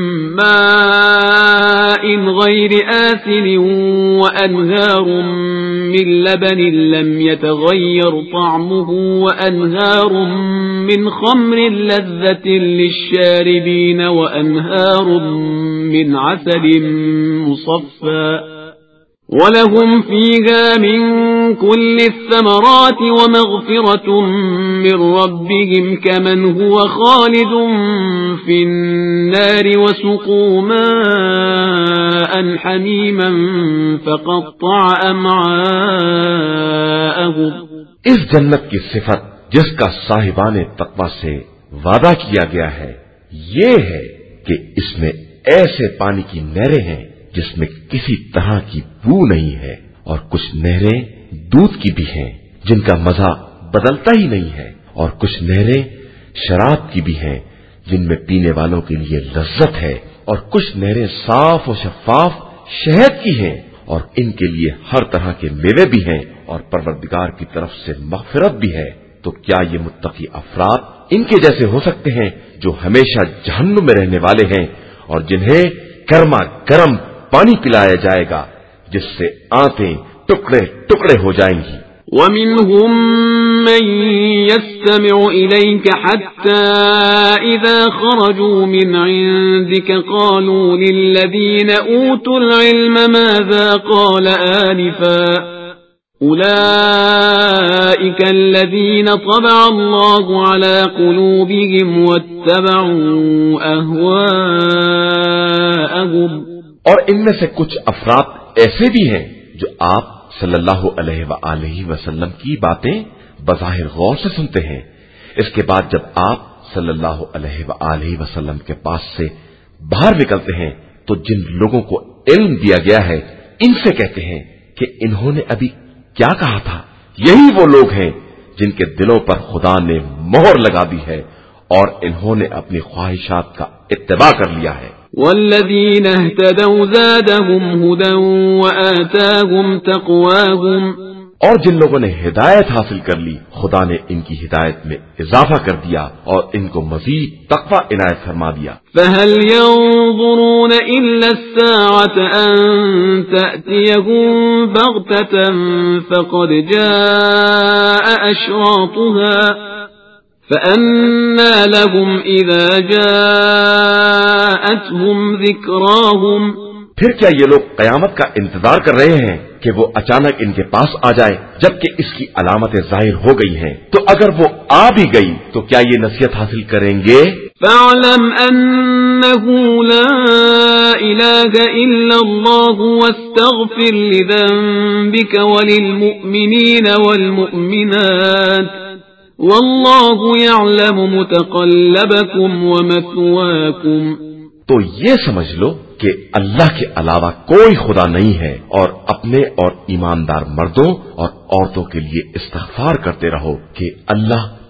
ماء غير آسن وأنهار من لبن لم يتغير طعمه وأنهار من خمر لذة للشاربين وأنهار من عسل مصفى ولهم فيها من كل الثمرات ومغفرة من ربهم كمن هو خالد في النار وسقوا ماء حميما فقطع أمعاءهم. اس جنت کی صفت جس کا صاحبان تقوی سے وعدہ کیا گیا ہے یہ ہے کہ اس میں ایسے پانی کی نہریں ہیں جس میں کسی طرح کی بو نہیں ہے، اور کچھ نہریں دودھ کی بھی ہیں جن کا مزہ بدلتا ہی نہیں ہے، اور کچھ نہریں شراب کی بھی ہیں جن میں پینے والوں کے لیے لذت ہے، اور کچھ نہریں صاف و شفاف شہد کی ہیں، اور ان کے لیے ہر طرح کے میوے بھی ہیں، اور پروردگار کی طرف سے مغفرت بھی ہے. تو کیا یہ متقی افراد ان کے جیسے ہو سکتے ہیں جو ہمیشہ جہنم میں رہنے والے ہیں اور جنہیں گرما گرم پانی پلایا جائے گا جس سے آنتیں ٹکڑے ٹکڑے ہو جائیں گی. وَمِنْهُمْ مَنْ يَسْتَمِعُ إِلَيْكَ حَتَّى إِذَا خَرَجُوا مِنْ عِنْدِكَ قَالُوا لِلَّذِينَ أُوتُوا الْعِلْمَ مَاذَا قَالَ آنِفًا أُولَئِكَ الَّذِينَ طَبَعَ اللَّهُ عَلَى قُلُوبِهِمْ وَاتَّبَعُوا أَهْوَاءَهُمْ. اور ان میں سے کچھ افراد ایسے بھی ہیں جو آپ صلی اللہ علیہ وآلہ وسلم کی باتیں بظاہر غور سے سنتے ہیں، اس کے بعد جب آپ صلی اللہ علیہ وآلہ وسلم کے پاس سے باہر نکلتے ہیں تو جن لوگوں کو علم دیا گیا ہے ان سے کہتے ہیں کہ انہوں نے ابھی کیا کہا تھا. یہی وہ لوگ ہیں جن کے دلوں پر خدا نے مہر لگا دی ہے اور انہوں نے اپنی خواہشات کا اتباع کر لیا ہے. والذین اہتدوا زادهم هدى وآتاهم تقواهم. اور جن لوگوں نے ہدایت حاصل کر لی خدا نے ان کی ہدایت میں اضافہ کر دیا اور ان کو مزید تقوی عنایت فرما دیا. فهل ينظرون إلا الساعة أن تأتيهم بغتة فقد جاء أشراطها فأنى لهم إذا جاءتهم ذكراهم. پھر کیا یہ لوگ قیامت کا انتظار کر رہے ہیں کہ وہ اچانک ان کے پاس آ جائے جبکہ اس کی علامتیں ظاہر ہو گئی ہیں؟ تو اگر وہ آ بھی گئی تو کیا یہ نصیحت حاصل کریں گے؟ فاعلم أنه لا إله إلا الله واستغفر لذنبك وللمؤمنين والمؤمنات والله يعلم متقلبكم ومثواكم. تو یہ سمجھ لو کہ اللہ کے علاوہ کوئی خدا نہیں ہے اور اپنے اور ایماندار مردوں اور عورتوں کے لیے استغفار کرتے رہو کہ اللہ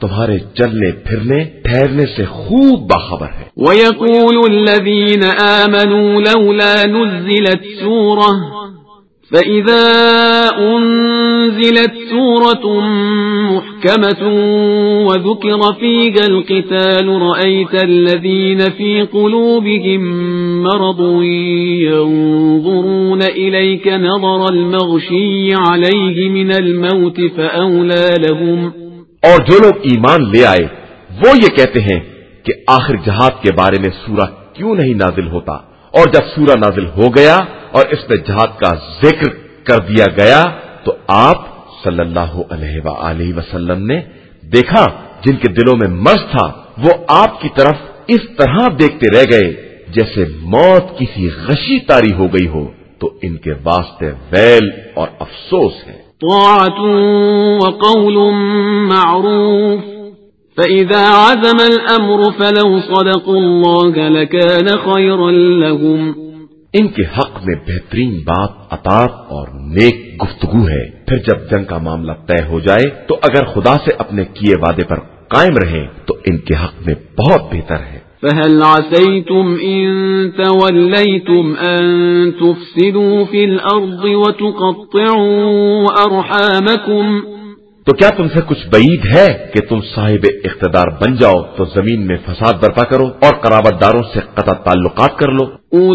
تمہارے چلنے پھرنے ٹھہرنے سے خوب باخبر ہے۔ وَيَقُولُ الَّذِينَ آمَنُوا لَوْلَا نُزِّلَتْ سُورَةٌ فَإِذَا أُنزِلَتْ سُورَةٌ مُحْكَمَةٌ وَذُكِرَ فِيهَا الْقِتَالُ رَأَيْتَ الَّذِينَ فِي قُلُوبِهِم مَّرَضٌ يَنظُرُونَ إِلَيْكَ نَظَرَ الْمَغْشِيِّ عَلَيْهِ مِنَ الْمَوْتِ فَأَوْلَى لَهُمْ۔ اور جو لوگ ایمان لے آئے وہ یہ کہتے ہیں کہ آخر جہاد کے بارے میں سورہ کیوں نہیں نازل ہوتا، اور جب سورہ نازل ہو گیا اور اس میں جہاد کا ذکر کر دیا گیا تو آپ صلی اللہ علیہ وآلہ وسلم نے دیکھا جن کے دلوں میں مرض تھا وہ آپ کی طرف اس طرح دیکھتے رہ گئے جیسے موت کسی غشی طاری ہو گئی ہو، تو ان کے واسطے ویل اور افسوس ہے۔ طاعة وقول معروف فإذا عزم الأمر فلو صدقوا الله لكان خيرا لهم۔ ان کے حق میں بہترین بات اطاعت اور نیک گفتگو ہے، پھر جب جنگ کا معاملہ طے ہو جائے تو اگر خدا سے اپنے کیے وعدے پر قائم رہیں تو ان کے حق میں بہت بہتر ہے۔ فهل عسيتم إن توليتم أن تفسدوا في الأرض وتقطعوا أرحامكم؟ تو کیا تم سے کچھ بعید ہے کہ تم صاحب اقتدار بن جاؤ تو زمین میں فساد برپا کرو اور قرابت داروں سے قطع تعلقات کر لو؟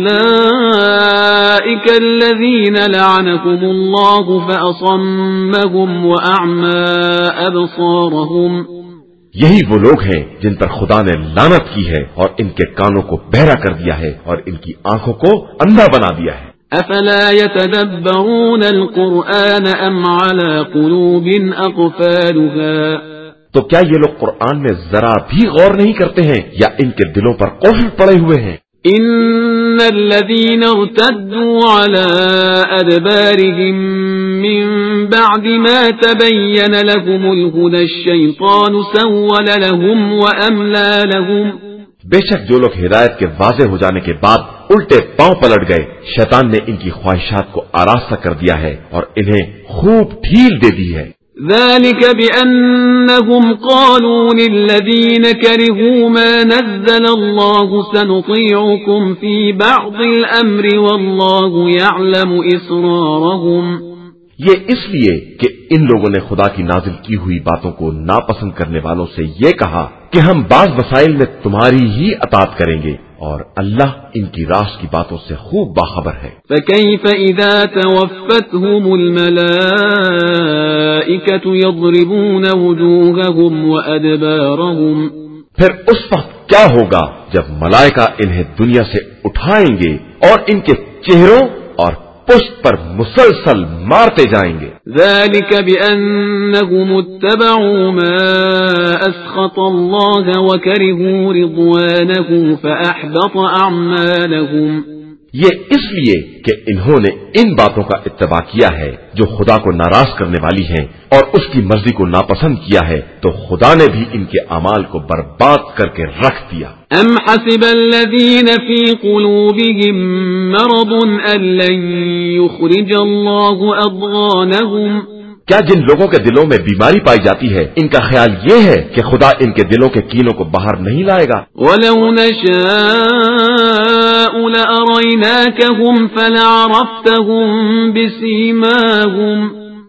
أولئك الذين لعنهم الله فأصمهم وأعمى أبصارهم۔ یہی وہ لوگ ہیں جن پر خدا نے لعنت کی ہے اور ان کے کانوں کو بہرا کر دیا ہے اور ان کی آنکھوں کو اندھا بنا دیا ہے۔ افلا يتدبرون القرآن ام على قلوب اقفالها؟ تو کیا یہ لوگ قرآن میں ذرا بھی غور نہیں کرتے ہیں یا ان کے دلوں پر قفل پڑے ہوئے ہیں؟ ان الذين ارتدوا على ادبارهم من بعد ما تبين لهم الهدى الشيطان سول لهم واملى لهم۔ بے شک جو لوگ ہدایت کے واضح ہو جانے کے بعد الٹے پاؤں پلٹ گئے، شیطان نے ان کی خواہشات کو آراستہ کر دیا ہے اور انہیں خوب ڈھیل دے دی ہے۔ ذلك بأنهم قالوا للذين كرهوا ما نزل الله سنطيعكم في بعض الأمر والله يعلم إسرارهم۔ یہ اس لیے کہ ان لوگوں نے خدا کی نازل کی ہوئی باتوں کو ناپسند کرنے والوں سے یہ کہا کہ ہم بعض مسائل میں تمہاری ہی اطاعت کریں گے اور اللہ ان کی راز کی باتوں سے خوب باخبر ہے۔ فكيف إذا توفتهم الملائكة يضربون وجوههم وأدبارهم؟ پھر اس وقت کیا ہوگا جب ملائکہ انہیں دنیا سے اٹھائیں گے اور ان کے چہروں اور پشت پر مسلسل مارتے جائیں گے۔ ذلك بأنهم اتبعوا ما أسخط الله وكرهوا رضوانه فأحبط أعمالهم۔ یہ اس لیے کہ انہوں نے ان باتوں کا اتباع کیا ہے جو خدا کو ناراض کرنے والی ہیں اور اس کی مرضی کو ناپسند کیا ہے، تو خدا نے بھی ان کے اعمال کو برباد کر کے رکھ دیا۔ ام حسب الذين في قلوبهم مرض ان لن يخرج الله اضغانهم؟ کیا جن لوگوں کے دلوں میں بیماری پائی جاتی ہے ان کا خیال یہ ہے کہ خدا ان کے دلوں کے کینوں کو باہر نہیں لائے گا؟ وَلَوْ نَشَاءُ لَأَرَيْنَاكَهُمْ فَلَعَرَفْتَهُمْ بِسِيمَاهُمْ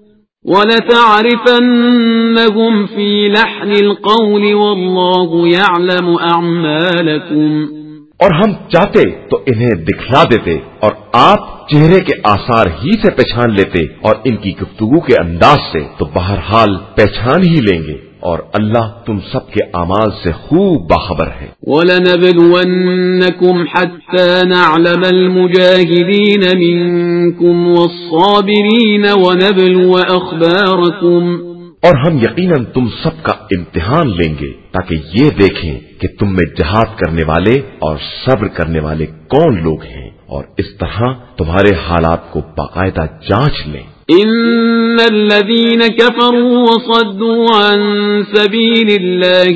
وَلَتَعْرِفَنَّهُمْ فِي لَحْنِ الْقَوْلِ وَاللَّهُ يَعْلَمُ أَعْمَالَكُمْ۔ اور ہم چاہتے تو انہیں دکھلا دیتے اور آپ چہرے کے آثار ہی سے پہچان لیتے اور ان کی گفتگو کے انداز سے تو بہرحال پہچان ہی لیں گے، اور اللہ تم سب کے اعمال سے خوب باخبر ہے۔ وَلَنَبْلُوَنَّكُمْ حَتَّى نَعْلَمَ الْمُجَاهِدِينَ مِنكُمْ وَالصَّابِرِينَ وَنَبْلُوَ أَخْبَارَكُمْ۔ اور ہم یقیناً تم سب کا امتحان لیں گے تاکہ یہ دیکھیں کہ تم میں جہاد کرنے والے اور صبر کرنے والے کون لوگ ہیں، اور اس طرح تمہارے حالات کو باقاعدہ جانچ لیں۔ ان الذين كفروا وصدوا عن سبيل الله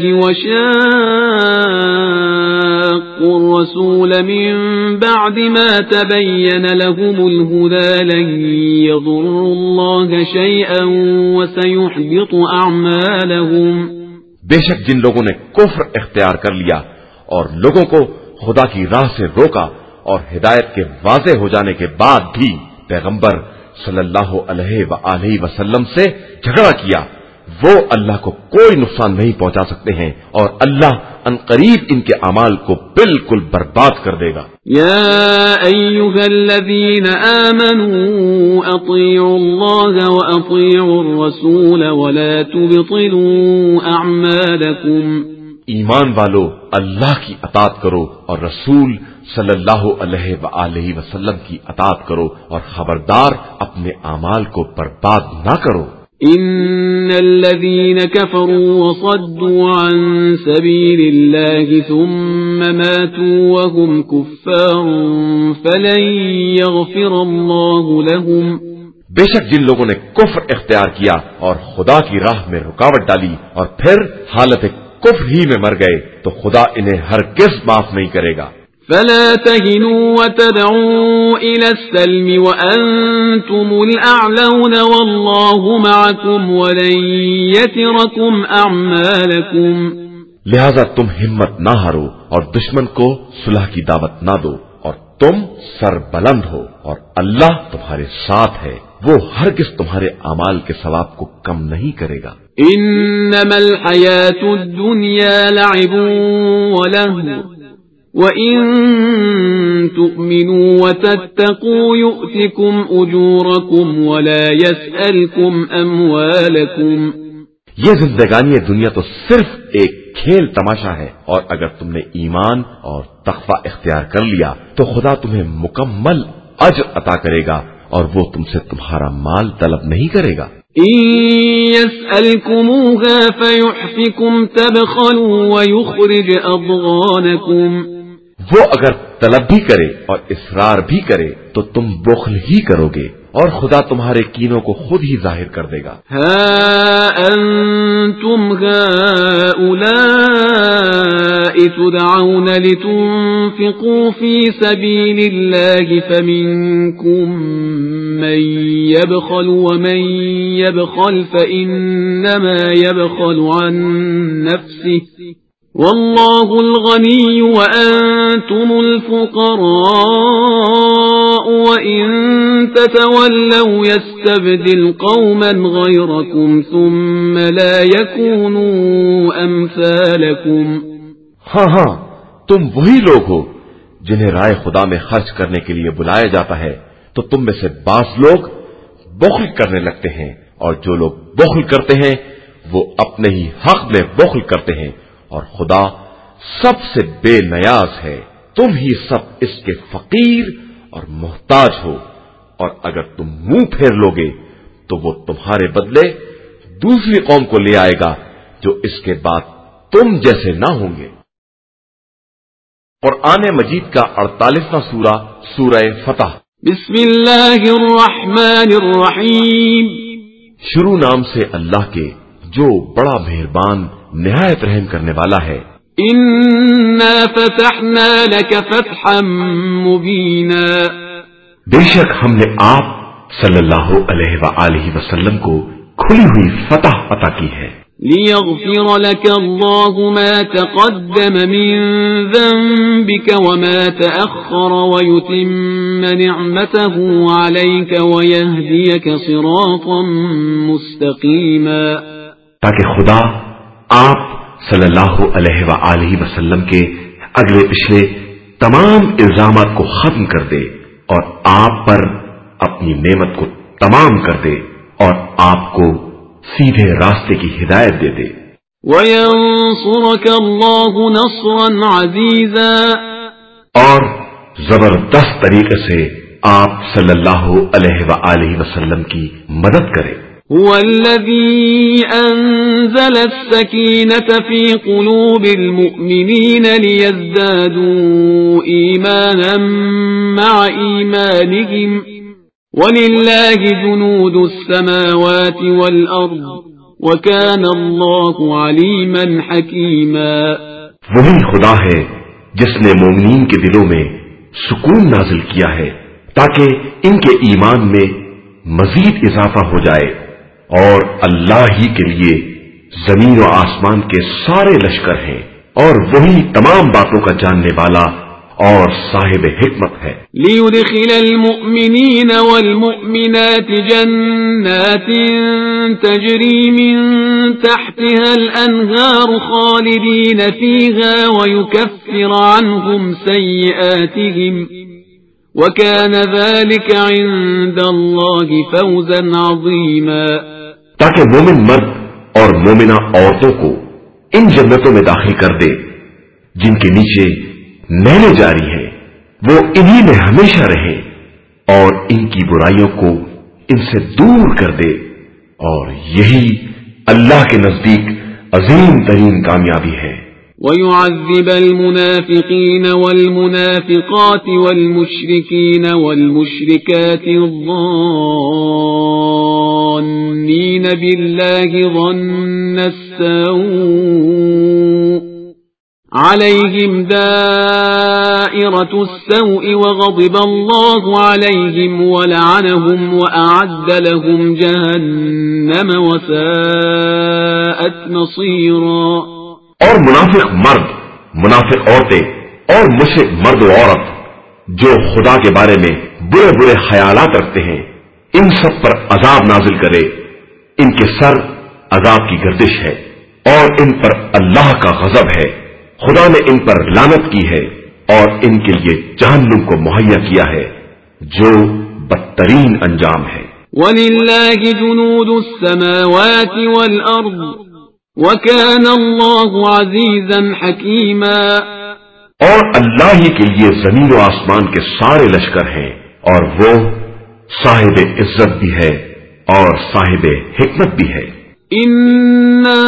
وشاقوا الرسول من بعد ما تبين لهم الهدى لن يضروا الله شيئا وسيحبط اعمالهم۔ بے شک جن لوگوں نے کفر اختیار کر لیا اور لوگوں کو خدا کی راہ سے روکا اور ہدایت کے واضح ہو جانے کے بعد بھی پیغمبر صلی اللہ علیہ وآلہ وسلم سے جھگڑا کیا، وہ اللہ کو کوئی نقصان نہیں پہنچا سکتے ہیں اور اللہ عنقریب ان کے اعمال کو بالکل برباد کر دے گا۔ یا ایھا الذین آمنوا اطیعوا اللہ واطیعوا الرسول ولا تبطلوا اعمالکم، ایمان والو اللہ کی اطاعت کرو اور رسول صلی اللہ علیہ وآلہ وسلم کی اطاعت کرو اور خبردار اپنے اعمال کو برباد نہ کرو۔ ان الذين كفروا وصدوا عن سبيل الله ثم ماتوا وهم كفار فلن يغفر الله لهم، بے شک جن لوگوں نے کفر اختیار کیا اور خدا کی راہ میں رکاوٹ ڈالی اور پھر حالت کفر ہی میں مر گئے تو خدا انہیں ہرگز معاف نہیں کرے گا۔ فلا تهنوا وتدعوا إلى السلم وأنتم الأعلون والله معكم ولن يتركم أعمالكم، لہذا تم ہمت نہ ہارو اور دشمن کو صلح کی دعوت نہ دو اور تم سر بلند ہو اور اللہ تمہارے ساتھ ہے، وہ ہرگز تمہارے اعمال کے ثواب کو کم نہیں کرے گا۔ انما الحياة الدنيا لعب ولهو وَإِن تُؤْمِنُوا وَتَتَّقُوا يُؤْتِكُمْ أُجُورَكُمْ وَلَا يَسْأَلْكُمْ أَمْوَالَكُمْ، یہ زندگانی دنیا تو صرف ایک کھیل تماشا ہے، اور اگر تم نے ایمان اور تقوی اختیار کر لیا تو خدا تمہیں مکمل اجر عطا کرے گا اور وہ تم سے تمہارا مال طلب نہیں کرے گا۔ إِن يَسْأَلْكُمُوهَا فَيُحْفِكُمْ تَبْخَلُوا وَيُخْرِجْ أَضْغَانَكُمْ، وہ اگر طلب بھی کرے اور اصرار بھی کرے تو تم بخل ہی کرو گے اور خدا تمہارے کینوں کو خود ہی ظاہر کر دے گا۔ ہا انتم هؤلاء تدعون لتنفقوا في سبيل الله فمنكم من يبخل ومن يبخل فإنما يبخل عن نفسه والله الغني وأنتم الفقراء وإن تتولوا يستبدل قوما غيركم ثم لا يكونوا أمثالكم۔ ہاں تم وہی لوگ ہو جنہیں رائے خدا میں خرچ کرنے کے لیے بلایا جاتا ہے، تو تم میں سے بعض لوگ بخل کرنے لگتے ہیں اور جو لوگ بخل کرتے ہیں وہ اپنے ہی حق میں بخل کرتے ہیں اور خدا سب سے بے نیاز ہے، تم ہی سب اس کے فقیر اور محتاج ہو، اور اگر تم منہ پھیر لوگے تو وہ تمہارے بدلے دوسری قوم کو لے آئے گا جو اس کے بعد تم جیسے نہ ہوں گے۔ قرآن مجید کا 48واں سورہ سورہ فتح۔ بسم اللہ الرحمن الرحیم، شروع نام سے اللہ کے جو بڑا مہربان نہایت رحم کرنے والا ہے۔ انا فتحنا لك فتحا مبینا، بے شک ہم نے آپ صلی اللہ علیہ وآلہ وسلم کو کھلی ہوئی فتح عطا کی ہے۔ ليغفر لك الله ما تقدم من ذنبك وما تأخر ويتم نعمته عليك ويهديك صراطا مستقيما، تاکہ خدا آپ صلی اللہ علیہ وآلہ وسلم کے اگلے پچھلے تمام الزامات کو ختم کر دے اور آپ پر اپنی نعمت کو تمام کر دے اور آپ کو سیدھے راستے کی ہدایت دے دے۔ وَيَنصُرَكَ اللَّهُ نَصْرًا عَزِيزًا، اور زبردست طریقے سے آپ صلی اللہ علیہ وآلہ وسلم کی مدد کرے۔ هو الذي أنزل السكينة في قلوب المؤمنين ليزدادوا إيمانا مع إيمانهم ولله جنود السماوات والأرض وكان الله عليما حكيما۔ وہی خدا ہے جس نے مومنین کے دلوں میں سکون نازل کیا ہے تاکہ ان کے ایمان میں مزید اضافہ ہو جائے، اور اللہ ہی کے لیے زمین و آسمان کے سارے لشکر ہیں اور وہی تمام باتوں کا جاننے والا اور صاحب حکمت ہے. ليدخل المؤمنين والمؤمنات جنات تجري من تحتها الأنهار خالدين فيها ويكفر عنهم سيئاتهم وكان ذلك عند الله فوزا عظيما. تاکہ مومن مرد اور مومنہ عورتوں کو ان جنتوں میں داخل کر دے جن کے نیچے نہریں جاری ہیں، وہ انہی میں ہمیشہ رہیں اور ان کی برائیوں کو ان سے دور کر دے، اور یہی اللہ کے نزدیک عظیم ترین کامیابی ہے. ويعذب المنافقين والمنافقات والمشركين والمشركات الظانين بالله ظن السوء عليهم دائرة السوء وغضب الله عليهم ولعنهم وأعد لهم جهنم وساءت مصيرا. اور منافق مرد، منافق عورتیں اور مشرک مرد و عورت جو خدا کے بارے میں برے برے خیالات رکھتے ہیں، ان سب پر عذاب نازل کرے. ان کے سر عذاب کی گردش ہے اور ان پر اللہ کا غضب ہے. خدا نے ان پر لعنت کی ہے اور ان کے لیے جہنم کو مہیا کیا ہے جو بدترین انجام ہے. وَلِلَّهِ جُنُودُ السَّمَاوَاتِ وَالْأَرْضِ وَكَانَ اللَّهُ عَزِيزًا حَكِيمًا. اور اللہ ہی کے لیے زمین و آسمان کے سارے لشکر ہیں اور وہ صاحب عزت بھی ہے اور صاحب حکمت بھی ہے. إِنَّا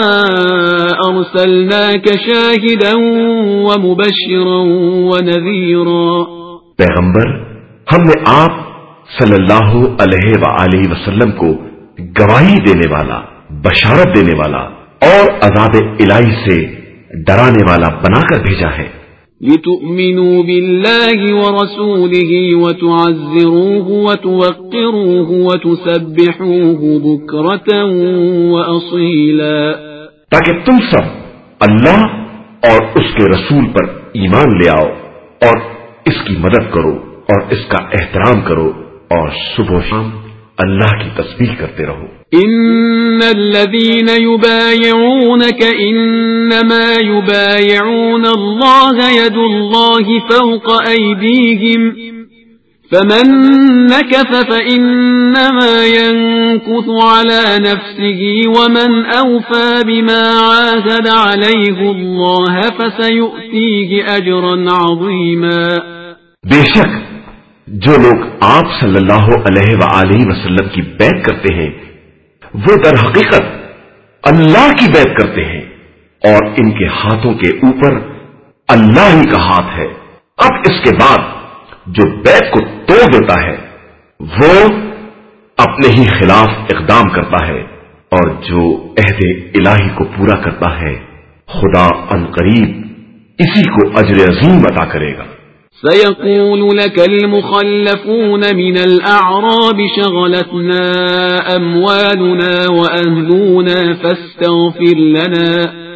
أَرْسَلْنَاكَ شَاهِدًا وَمُبَشِّرًا وَنَذِيرًا. پیغمبر، ہم نے آپ صلی اللہ علیہ وآلہ وسلم کو گواہی دینے والا، بشارت دینے والا اور عذاب الہی سے ڈرانے والا بنا کر بھیجا ہے. لِتُؤْمِنُوا بِاللَّهِ وَرَسُولِهِ وَتُعَزِّرُوهُ وَتُوَقِّرُوهُ وَتُسَبِّحُوهُ بُكْرَةً وَأَصِيلًا. تاکہ تم سب اللہ اور اس کے رسول پر ایمان لے آؤ اور اس کی مدد کرو اور اس کا احترام کرو اور صبح و شام اللہ کی تسبیح کرتے رہو. إن الذين يبايعونك إنما يبايعون الله يد الله فوق أيديهم فمن نكث فإنما ينكث على نفسه ومن أوفى بما عاهد عليه الله فسيؤتيه أجرا عظيما. بے شک جو لوگ آپ صلی اللہ علیہ وآلہ وسلم کی بیعت کرتے ہیں وہ در حقیقت اللہ کی بیعت کرتے ہیں اور ان کے ہاتھوں کے اوپر اللہ ہی کا ہاتھ ہے. اب اس کے بعد جو بیعت کو توڑ دیتا ہے وہ اپنے ہی خلاف اقدام کرتا ہے، اور جو عہد الہی کو پورا کرتا ہے خدا عنقریب اسی کو اجر عظیم عطا کرے گا. سيقول لك المخلفون من الأعراب شغلتنا أموالنا وأهلنا فاستغفر لنا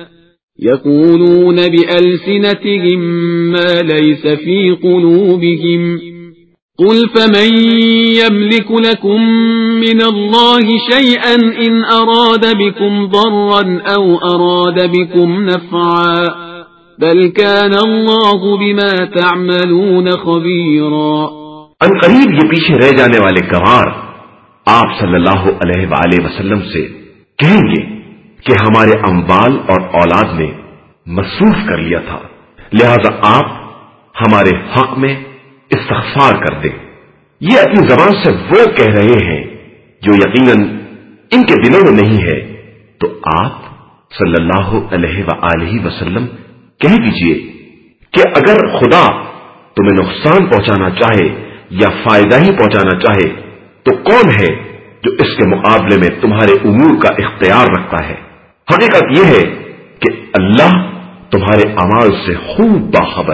يقولون بألسنتهم ما ليس في قلوبهم قل فمن يملك لكم من الله شيئا إن أراد بكم ضرا أو أراد بكم نفعا بل كان اللہ بما تعملون خبیرا. ان قریب یہ پیچھے رہ جانے والے گوار آپ صلی اللہ علیہ وآلہ وسلم سے کہیں گے کہ ہمارے اموال اور اولاد نے مصروف کر لیا تھا، لہذا آپ ہمارے حق میں استغفار کر دیں. یہ اپنی زبان سے وہ کہہ رہے ہیں جو یقیناً ان کے دلوں میں نہیں ہے، تو آپ صلی اللہ علیہ وآلہ وسلم کہہ دیجئے کہ اگر خدا تمہیں نقصان پہنچانا چاہے یا فائدہ ہی پہنچانا چاہے تو کون ہے جو اس کے مقابلے میں تمہارے امور کا اختیار رکھتا ہے؟ حقیقت یہ ہے کہ اللہ تمہارے اعمال سے خوب باخبر ہے.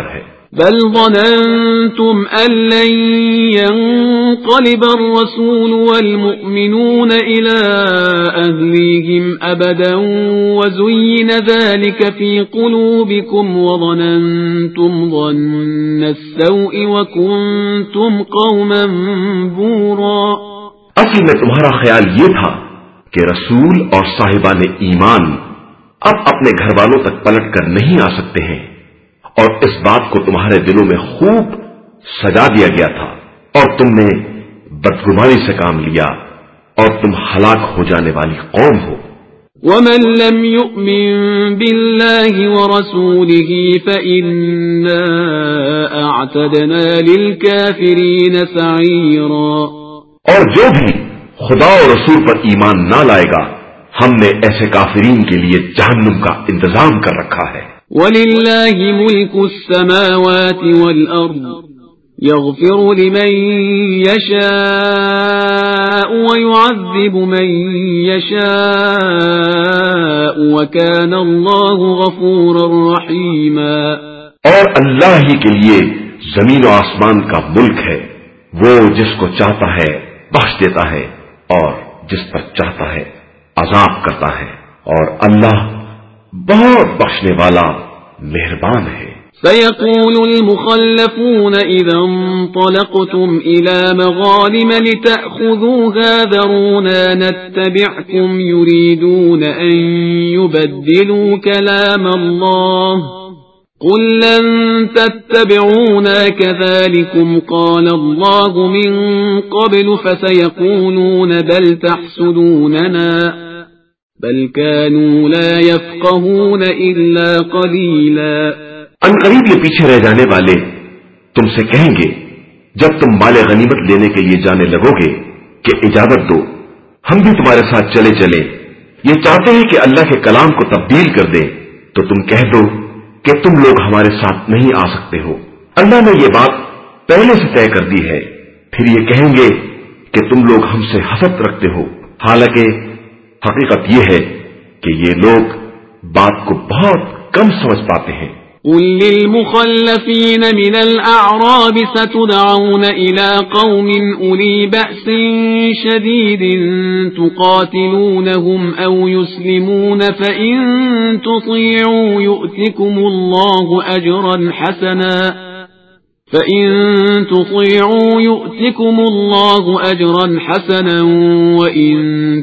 بل ظننتم أن لن ينقلب الرسول والمؤمنون إلى أهليهم أبدا وزين ذلك في قلوبكم وظننتم ظن السوء وكنتم قوما بورا. اصل میں تمہارا خیال یہ تھا کہ رسول اور صاحبان ایمان اب اپنے گھر والوں تک پلٹ کر نہیں آ سکتے ہیں، اور اس بات کو تمہارے دلوں میں خوب سجا دیا گیا تھا، اور تم نے بدگمانی سے کام لیا، اور تم ہلاک ہو جانے والی قوم ہو. ومن لم يؤمن بالله ورسوله فإنا أعتدنا للكافرين سعيرا. اور جو بھی خدا اور رسول پر ایمان نہ لائے گا ہم نے ایسے کافرین کے لیے جہنم کا انتظام کر رکھا ہے. وَلِلَّهِ مُلْكُ السَّمَاوَاتِ وَالْأَرْضِ يَغْفِرُ لِمَن يَشَاءُ وَيُعَذِّبُ مَن يَشَاءُ وَكَانَ اللَّهُ غَفُورًا رَّحِيمًا. اور اللہ ہی کے لیے زمین و آسمان کا ملک ہے، وہ جس کو چاہتا ہے بخش دیتا ہے اور جس پر چاہتا ہے عذاب کرتا ہے، اور اللہ بہت بخشنے والا مہربان ہے. سيقول المخلفون إذا انطلقتم إلى مغانم لتأخذوها ذرونا نتبعكم يريدون أن يبدلوا كلام الله قل لن تتبعونا كذلكم قال الله من قبل فسيقولون بل تحسدوننا بل كانوا لا يفقهون إلا قليلا. ان قریب یہ پیچھے رہ جانے والے تم سے کہیں گے جب تم مال غنیمت لینے کے لیے جانے لگو گے کہ اجازت دو ہم بھی تمہارے ساتھ چلے چلیں، یہ چاہتے ہیں کہ اللہ کے کلام کو تبدیل کر دیں، تو تم کہہ دو کہ تم لوگ ہمارے ساتھ نہیں آ سکتے ہو، اللہ نے یہ بات پہلے سے طے کر دی ہے. پھر یہ کہیں گے کہ تم لوگ ہم سے حسد رکھتے ہو، حالانکہ حقیقت یہ ہے کہ یہ لوگ بات کو بہت کم سمجھ پاتے ہیں. قل للمخلفين من الأعراب ستدعون إلى قوم أولي بأس شديد تقاتلونهم أو يسلمون فإن تطيعوا يؤتكم الله أجرا حسنا وإن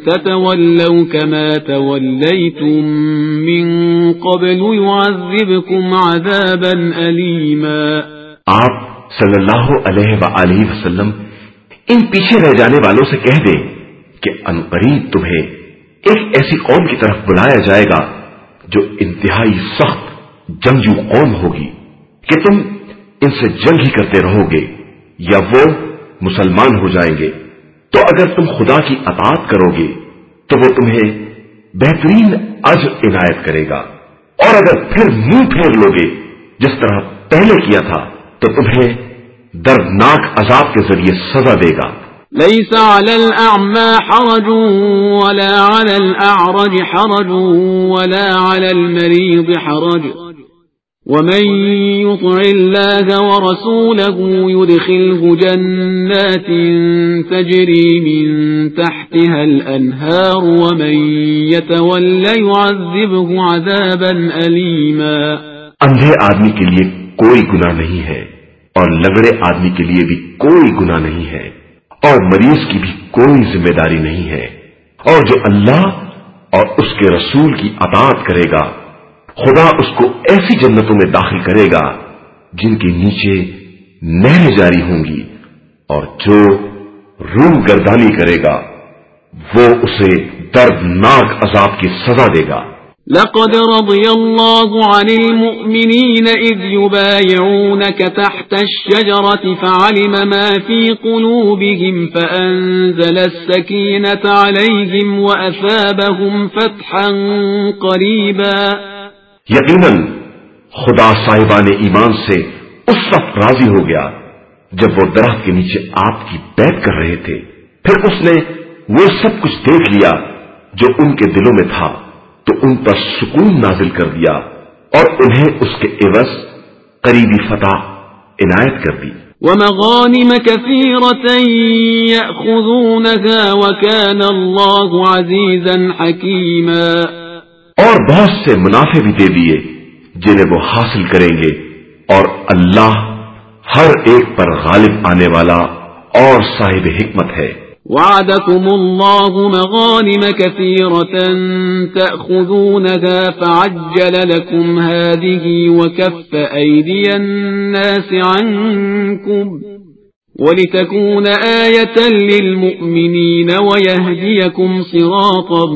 تتولوا كما توليتم من قبل يعذبكم عذابا أليما. آپ صلی اللہ علیہ وآلہ وسلم ان پیچھے رہ جانے والوں سے کہہ دیں کہ عنقریب تمہیں ایک ایسی قوم کی طرف بلایا جائے گا جو انتہائی سخت جنگجو قوم ہوگی کہ تم ان سے جنگ ہی کرتے رہو گے یا وہ مسلمان ہو جائیں گے، تو اگر تم خدا کی اطاعت کرو گے تو وہ تمہیں بہترین اجر عنایت کرے گا، اور اگر پھر منہ پھیر لو گے جس طرح پہلے کیا تھا تو تمہیں دردناک عذاب کے ذریعے سزا دے گا. ليس على الأعمى حرج ولا على الأعرج حرج ولا على المريض حرج ومن يطع الله ورسوله يدخله جنات تجري من تحتها الأنهار ومن يتولى يعذبه عذابا أليما. اندھے آدمی کے لیے کوئی گناہ نہیں ہے اور لنگڑے آدمی کے لیے بھی کوئی گناہ نہیں ہے اور مریض کی بھی کوئی ذمہ داری نہیں ہے، اور جو اللہ اور اس کے رسول کی اطاعت کرے گا خدا اس کو ایسی جنتوں میں داخل کرے گا جن کے نیچے نہریں جاری ہوں گی، اور جو روح گردانی کرے گا وہ اسے دردناک عذاب کی سزا دے گا. لقد رضي الله عن المؤمنين إذ يبايعونك تحت الشجرة فعلم ما في قلوبهم فأنزل السكينة عليهم وأثابهم فتحا قريبا. یقیناً خدا صاحبان ایمان سے اس وقت راضی ہو گیا جب وہ درخت کے نیچے آپ کی بیعت کر رہے تھے، پھر اس نے وہ سب کچھ دیکھ لیا جو ان کے دلوں میں تھا تو ان پر سکون نازل کر دیا اور انہیں اس کے عوض قریبی فتح عنایت کر دی. ومغانم كثيرة يأخذونها وكان الله عزيزا حكيما. اور بہت سے منافع بھی دے دیے جنہیں وہ حاصل کریں گے، اور اللہ ہر ایک پر غالب آنے والا اور صاحب حکمت ہے. وعدكم الله مغانم كثيرة تأخذونها فعجل لكم هذه وكف أيدي الناس عنكم ولتكون آية للمؤمنين ويهديكم صراطا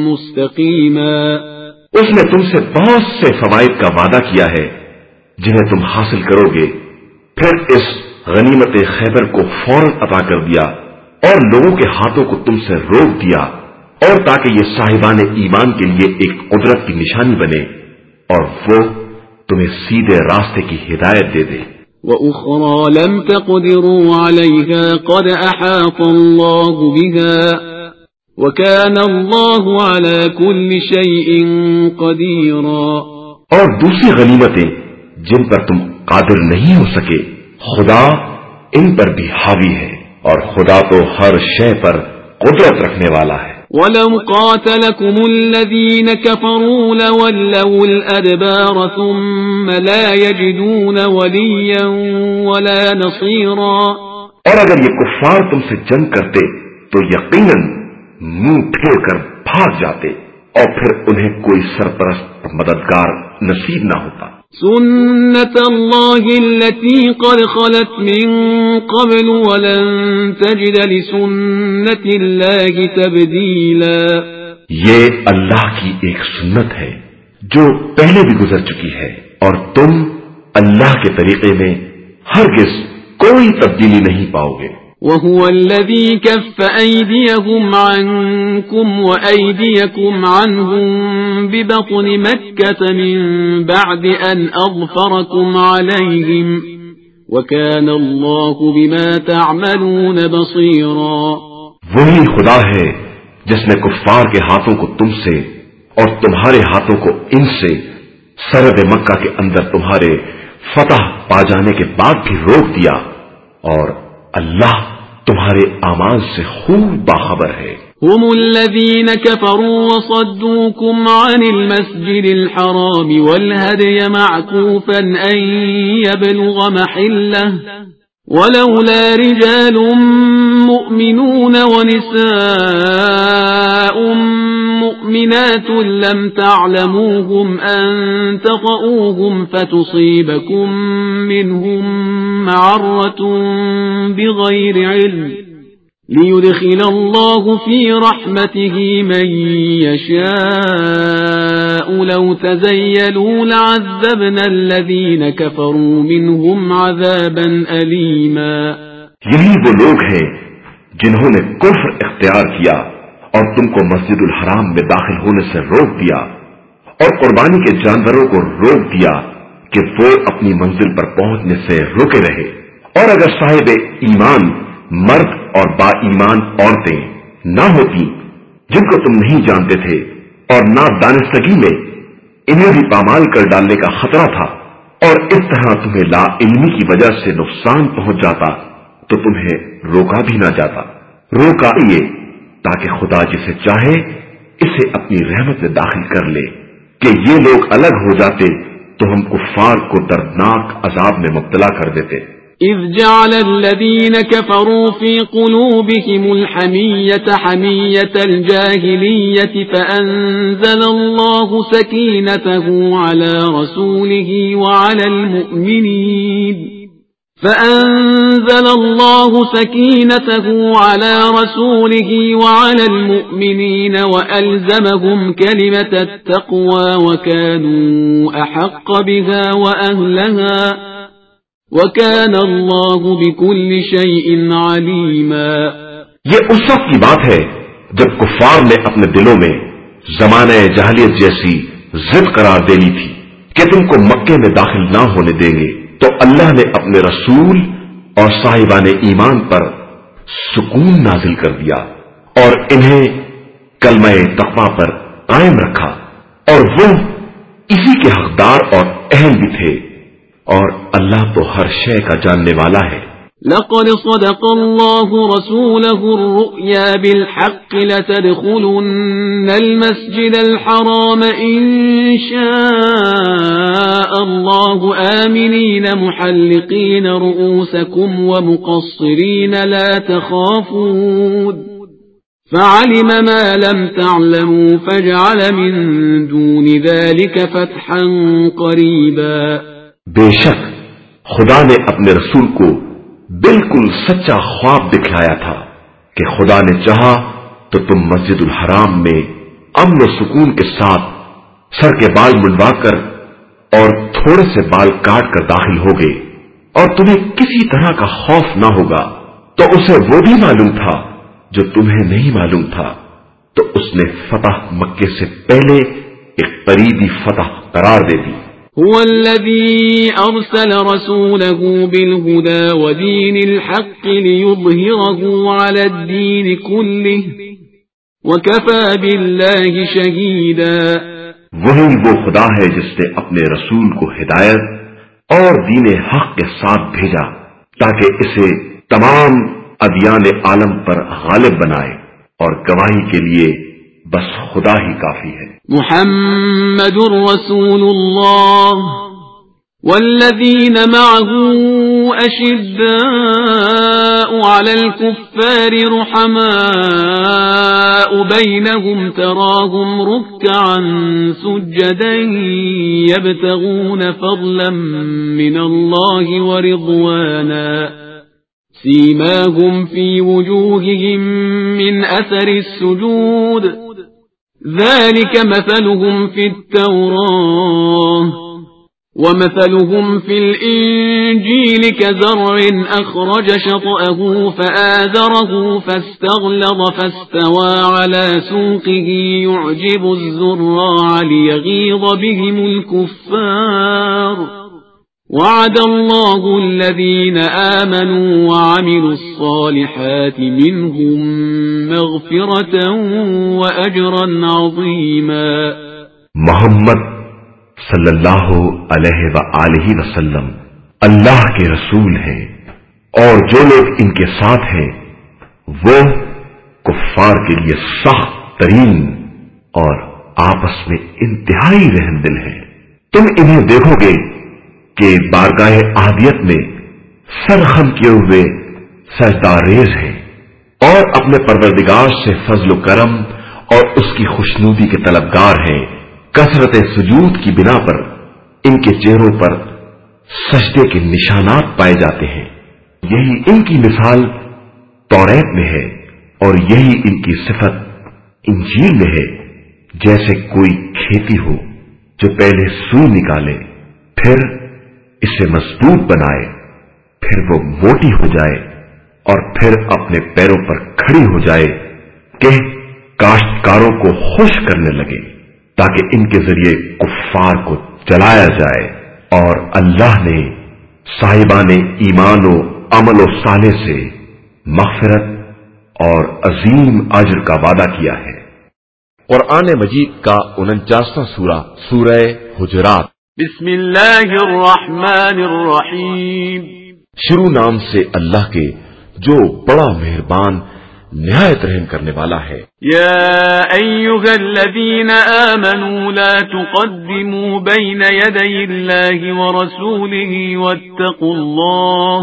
مستقيما. اس نے تم سے بہت سے فوائد کا وعدہ کیا ہے جنہیں تم حاصل کرو گے، پھر اس غنیمت خیبر کو فوراً عطا کر دیا اور لوگوں کے ہاتھوں کو تم سے روک دیا، اور تاکہ یہ صاحبان ایمان کے لیے ایک قدرت کی نشانی بنے اور وہ تمہیں سیدھے راستے کی ہدایت دے دے. وَأُخْرَى لَمْ تَقْدِرُوا عَلَيْهَا قَدْ أَحَاطَ اللَّهُ بِهَا وَكَانَ اللَّهُ عَلَى كُلِّ شَيْءٍ قَدِيرًا. اور دوسری غنیمتیں جن پر تم قادر نہیں ہو سکے، خدا ان پر بھی حاوی ہے، اور خدا تو ہر شے پر قدرت رکھنے والا ہے. وَلَوْ قَاتَلَكُمُ الَّذِينَ كَفَرُوا لَوَلَّوُا الْأَدْبَارَ ثُمَّ لَا يَجِدُونَ وَلِيًّا وَلَا نَصِيرًا. اور اگر یہ کفار تم سے جنگ کرتے تو یقیناً منہ پھیر کر بھاگ جاتے، اور پھر انہیں کوئی سرپرست مددگار نصیب نہ ہوتا. سنة الله التي قد خلت من قبل ولن تجد لسنة الله تبديلا. یہ اللہ کی ایک سنت ہے جو پہلے بھی گزر چکی ہے، اور تم اللہ کے طریقے میں ہرگز کوئی تبدیلی نہیں پاؤ گے. وهو الذي كف أيديهم عنكم وأيديكم عنهم ببطن مكة من بعد أن أظفركم عليهم وكان الله بما تعملون بصيرا. وہی خدا ہے جس نے کفار کے ہاتھوں کو تم سے اور تمہارے ہاتھوں کو ان سے سرحد مکہ کے اندر تمہارے فتح پا جانے کے بعد بھی روک دیا، اور اللہ تمہارے اعمال سے خوب باخبر ہے. هم الذين كفروا وصدوكم عن المسجد الحرام والهدي معكوفا أن يبلغ محله ولولا رجال مؤمنون ونساء مؤمنات لم تعلموهم أن تطؤوهم فتصيبكم منهم معرة بغير علم ليدخل الله في رحمته من يشاء لو تزيلوا لعذبنا الذين كفروا منهم عذابا أليما. یہی وہ لوگ ہیں جنہوں نے کفر اختیار کیا اور تم کو مسجد الحرام میں داخل ہونے سے روک دیا، اور قربانی کے جانوروں کو روک دیا کہ وہ اپنی منزل پر پہنچنے سے رکے رہے. اور اگر صاحب ایمان مرد اور با ایمان عورتیں نہ ہوتی جن کو تم نہیں جانتے تھے، اور نہ دانستگی میں انہیں بھی پامال کر ڈالنے کا خطرہ تھا، اور اس طرح تمہیں لا علمی کی وجہ سے نقصان پہنچ جاتا تو تمہیں روکا بھی نہ جاتا. روکا یہ تاکہ خدا جسے چاہے اسے اپنی رحمت میں داخل کر لے کہ یہ لوگ الگ ہو جاتے تو ہم کفار کو دردناک عذاب میں مبتلا کر دیتے. إذ جعل الذين كفروا في قلوبهم الحمية حمية الجاهلية فأنزل الله سكينته على رسوله وعلى المؤمنين وألزمهم كلمة التقوى وكانوا أحق بها وأهلها وَكَانَ اللَّهُ بِكُلِّ شَيْءٍ عَلِيمًا. یہ اس وقت کی بات ہے جب کفار نے اپنے دلوں میں زمانہ جاہلیت جیسی ضد قرار دے لی تھی کہ تم کو مکے میں داخل نہ ہونے دیں گے، تو اللہ نے اپنے رسول اور صاحبان ایمان پر سکون نازل کر دیا اور انہیں کلمہ تقویٰ پر قائم رکھا، اور وہ اسی کے حقدار اور اہل بھی تھے، اور اللہ تو ہر شے کا جاننے والا ہے۔ لقد صدق الله رسوله الرؤيا بالحق لتدخلن المسجد الحرام إن شاء الله آمنين محلقين رؤوسكم ومقصرين لا تخافون فعلم ما لم تعلموا فجعل من دون ذلك فتحا قريبا۔ بے شک خدا نے اپنے رسول کو بالکل سچا خواب دکھلایا تھا کہ خدا نے چاہا تو تم مسجد الحرام میں امن و سکون کے ساتھ سر کے بال منڈوا کر اور تھوڑے سے بال کاٹ کر داخل ہوگے اور تمہیں کسی طرح کا خوف نہ ہوگا۔ تو اسے وہ بھی معلوم تھا جو تمہیں نہیں معلوم تھا، تو اس نے فتح مکے سے پہلے ایک قریبی فتح قرار دے دی۔ هو الذي أرسل رسوله بالهدى ودين الحق ليظهره على الدين كله وكفى بالله شهيدا۔ وہی وہ خدا ہے جس نے اپنے رسول کو ہدایت اور دین حق کے ساتھ بھیجا تاکہ اسے تمام ادیان عالم پر غالب بنائے، اور گواہی کے لیے بس خدا ہی کافی ہے۔ محمد رسول الله والذين معه أشداء على الكفار رحماء بينهم تراهم ركعا سجدا يبتغون فضلا من الله ورضوانا سيماهم في وجوههم من أثر السجود ذلك مثلهم في التوراة ومثلهم في الإنجيل كزرع أخرج شطأه فآزره فاستغلظ فاستوى على سوقه يعجب الزراع ليغيظ بهم الكفار وعد الله الذين آمنوا وعملوا الصالحات منهم مغفرة وأجرا عظيما۔ محمد صلی اللہ علیہ وآلہ وسلم اللہ کے رسول ہیں، اور جو لوگ ان کے ساتھ ہیں وہ کفار کے لیے سخت ترین اور آپس میں انتہائی رحم دل ہیں۔ تم انہیں دیکھو گے کہ بارگاہ عہدیت میں سرخم کیے ہوئے سجدہ ریز ہیں اور اپنے پروردگار سے فضل و کرم اور اس کی خوشنودی کے طلبگار ہیں۔ کثرت سجود کی بنا پر ان کے چہروں پر سجدے کے نشانات پائے جاتے ہیں۔ یہی ان کی مثال توریت میں ہے اور یہی ان کی صفت انجیل میں ہے، جیسے کوئی کھیتی ہو جو پہلے سوئی نکالے، پھر اسے مضبوط بنائے، پھر وہ موٹی ہو جائے اور پھر اپنے پیروں پر کھڑی ہو جائے کہ کاشتکاروں کو خوش کرنے لگے تاکہ ان کے ذریعے کفار کو جلایا جائے۔ اور اللہ نے صاحبان ایمان و عمل و صالح سے مغفرت اور عظیم اجر کا وعدہ کیا ہے۔ قرآن مجید کا 49واں سورہ سورہ حجرات۔ بسم اللہ الرحمن الرحیم۔ شروع نام سے اللہ کے جو بڑا مہربان نہایت رحم کرنے والا ہے۔ یا ایھا الذین آمنوا لا تقدموا بین یدی اللہ ورسولہ واتقوا اللہ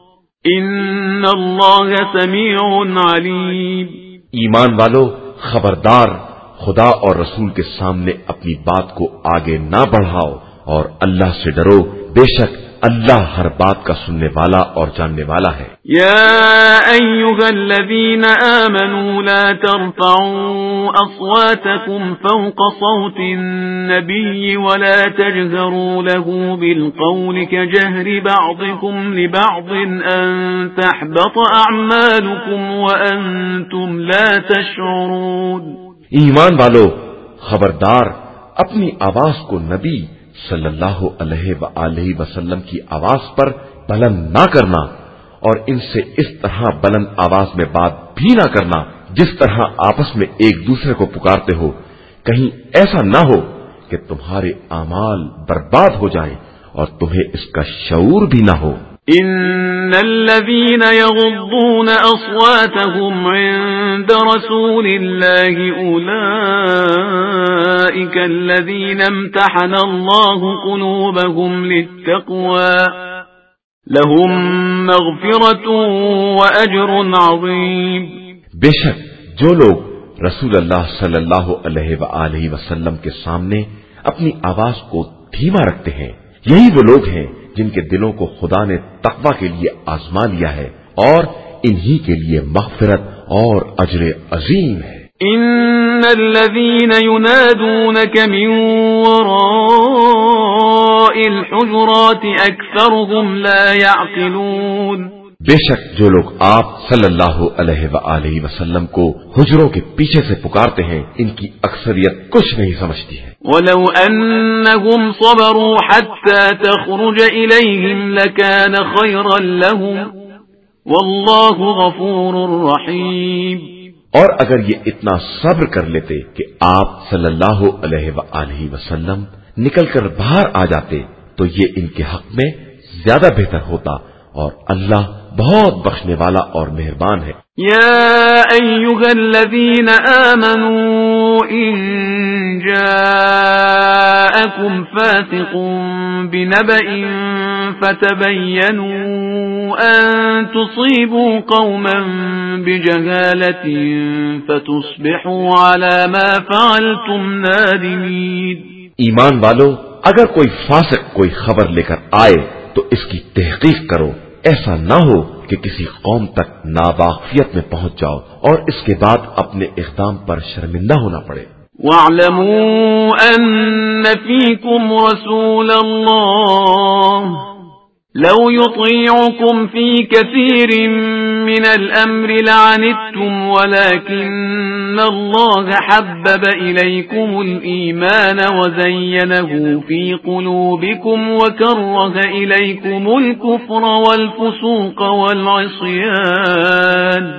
ان اللہ سمیع علیم۔ ایمان والو خبردار، خدا اور رسول کے سامنے اپنی بات کو آگے نہ بڑھاؤ اور اللہ سے ڈرو، بے شک اللہ ہر بات کا سننے والا اور جاننے والا ہے۔ یا ایھا الذین آمنوا لا ترفعوا اصواتکم فوق صوت النبی ولا تجهروا له بالقول كجهر بعضكم لبعض ان تحبط اعمالکم وانتم لا تشعرون۔ ایمان والو خبردار، اپنی آواز کو نبی صلی اللہ علیہ وآلہ وسلم کی آواز پر بلند نہ کرنا اور ان سے اس طرح بلند آواز میں بات بھی نہ کرنا جس طرح آپس میں ایک دوسرے کو پکارتے ہو، کہیں ایسا نہ ہو کہ تمہارے اعمال برباد ہو جائیں اور تمہیں اس کا شعور بھی نہ ہو. إن الذين يغضون أصواتهم عند رسول الله أولئك الذين امتحن الله قلوبهم للتقوى لهم مغفرة وأجر عظيم. بے شک جو لوگ رسول اللہ صلی اللہ علیہ وآلہ وسلم کے سامنے اپنی آواز کو دھیما رکھتے ہیں، یہی وہ لوگ ہیں جن کے دلوں کو خدا نے تقوی کے لیے آزما لیا ہے، اور انہی کے لیے مغفرت اور اجر عظیم ہے. إن الذين ينادونك من وراء الحجرات أكثرهم لا يعقلون. بے شک جو لوگ آپ صلی اللہ علیہ وآلہ وسلم کو حجروں کے پیچھے سے پکارتے ہیں، ان کی اکثریت کچھ نہیں سمجھتی ہے. ولو أنهم صبروا حتى تخرج إليهم لكان خيرا لهم والله غفور رحيم. اور اگر یہ اتنا صبر کر لیتے کہ آپ صلی اللہ علیہ وآلہ وسلم نکل کر باہر آ جاتے تو یہ ان کے حق میں زیادہ بہتر ہوتا، اور اللہ بہت بخشنے والا اور مہربان ہے. يا أيها الذين آمنوا إن جاءكم فاسق بنبأ فتبينوا أن تصيبوا قوما بجهالة فتصبحوا على ما فعلتم نادمين. ایمان والو، اگر کوئی فاسق کوئی خبر لے کر آئے تو اس کی تحقیق کرو، ایسا نہ ہو کہ کسی قوم تک ناواقفیت میں پہنچ جاؤ اور اس کے بعد اپنے اقدام پر شرمندہ ہونا پڑے. واعلموا أن فيكم رسول الله لو يطيعكم في كثير من الأمر لعنتم ولكن الله حبب إليكم الإيمان وزينه في قلوبكم وكره إليكم الكفر والفسوق والعصيان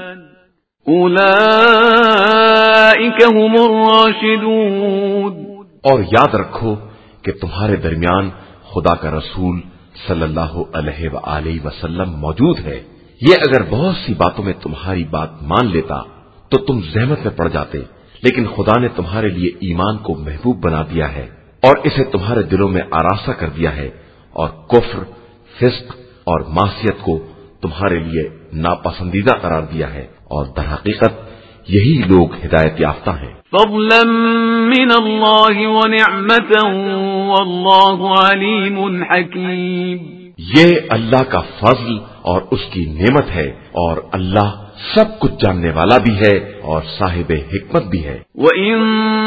أولئك هم الراشدون. اور یاد رکھو کہ تمہارے درمیان خدا کا رسول صلی اللہ علیہ وآلہ وسلم موجود ہے. یہ اگر بہت سی باتوں میں تمہاری بات مان لیتا تو تم زحمت میں پڑ جاتے، لیکن خدا نے تمہارے لیے ایمان کو محبوب بنا دیا ہے اور اسے تمہارے دلوں میں آراستہ کر دیا ہے، اور کفر، فسق اور معصیت کو تمہارے لیے ناپسندیدہ قرار دیا ہے، اور در حقیقت یہی لوگ ہدایت یافتہ ہیں. فضلا من اللہ ونعمة واللہ علیم حکیم. یہ اللہ کا فضل اور اس کی نعمت ہے، اور اللہ سب کچھ جاننے والا بھی ہے اور صاحب حکمت بھی ہے. وَإِن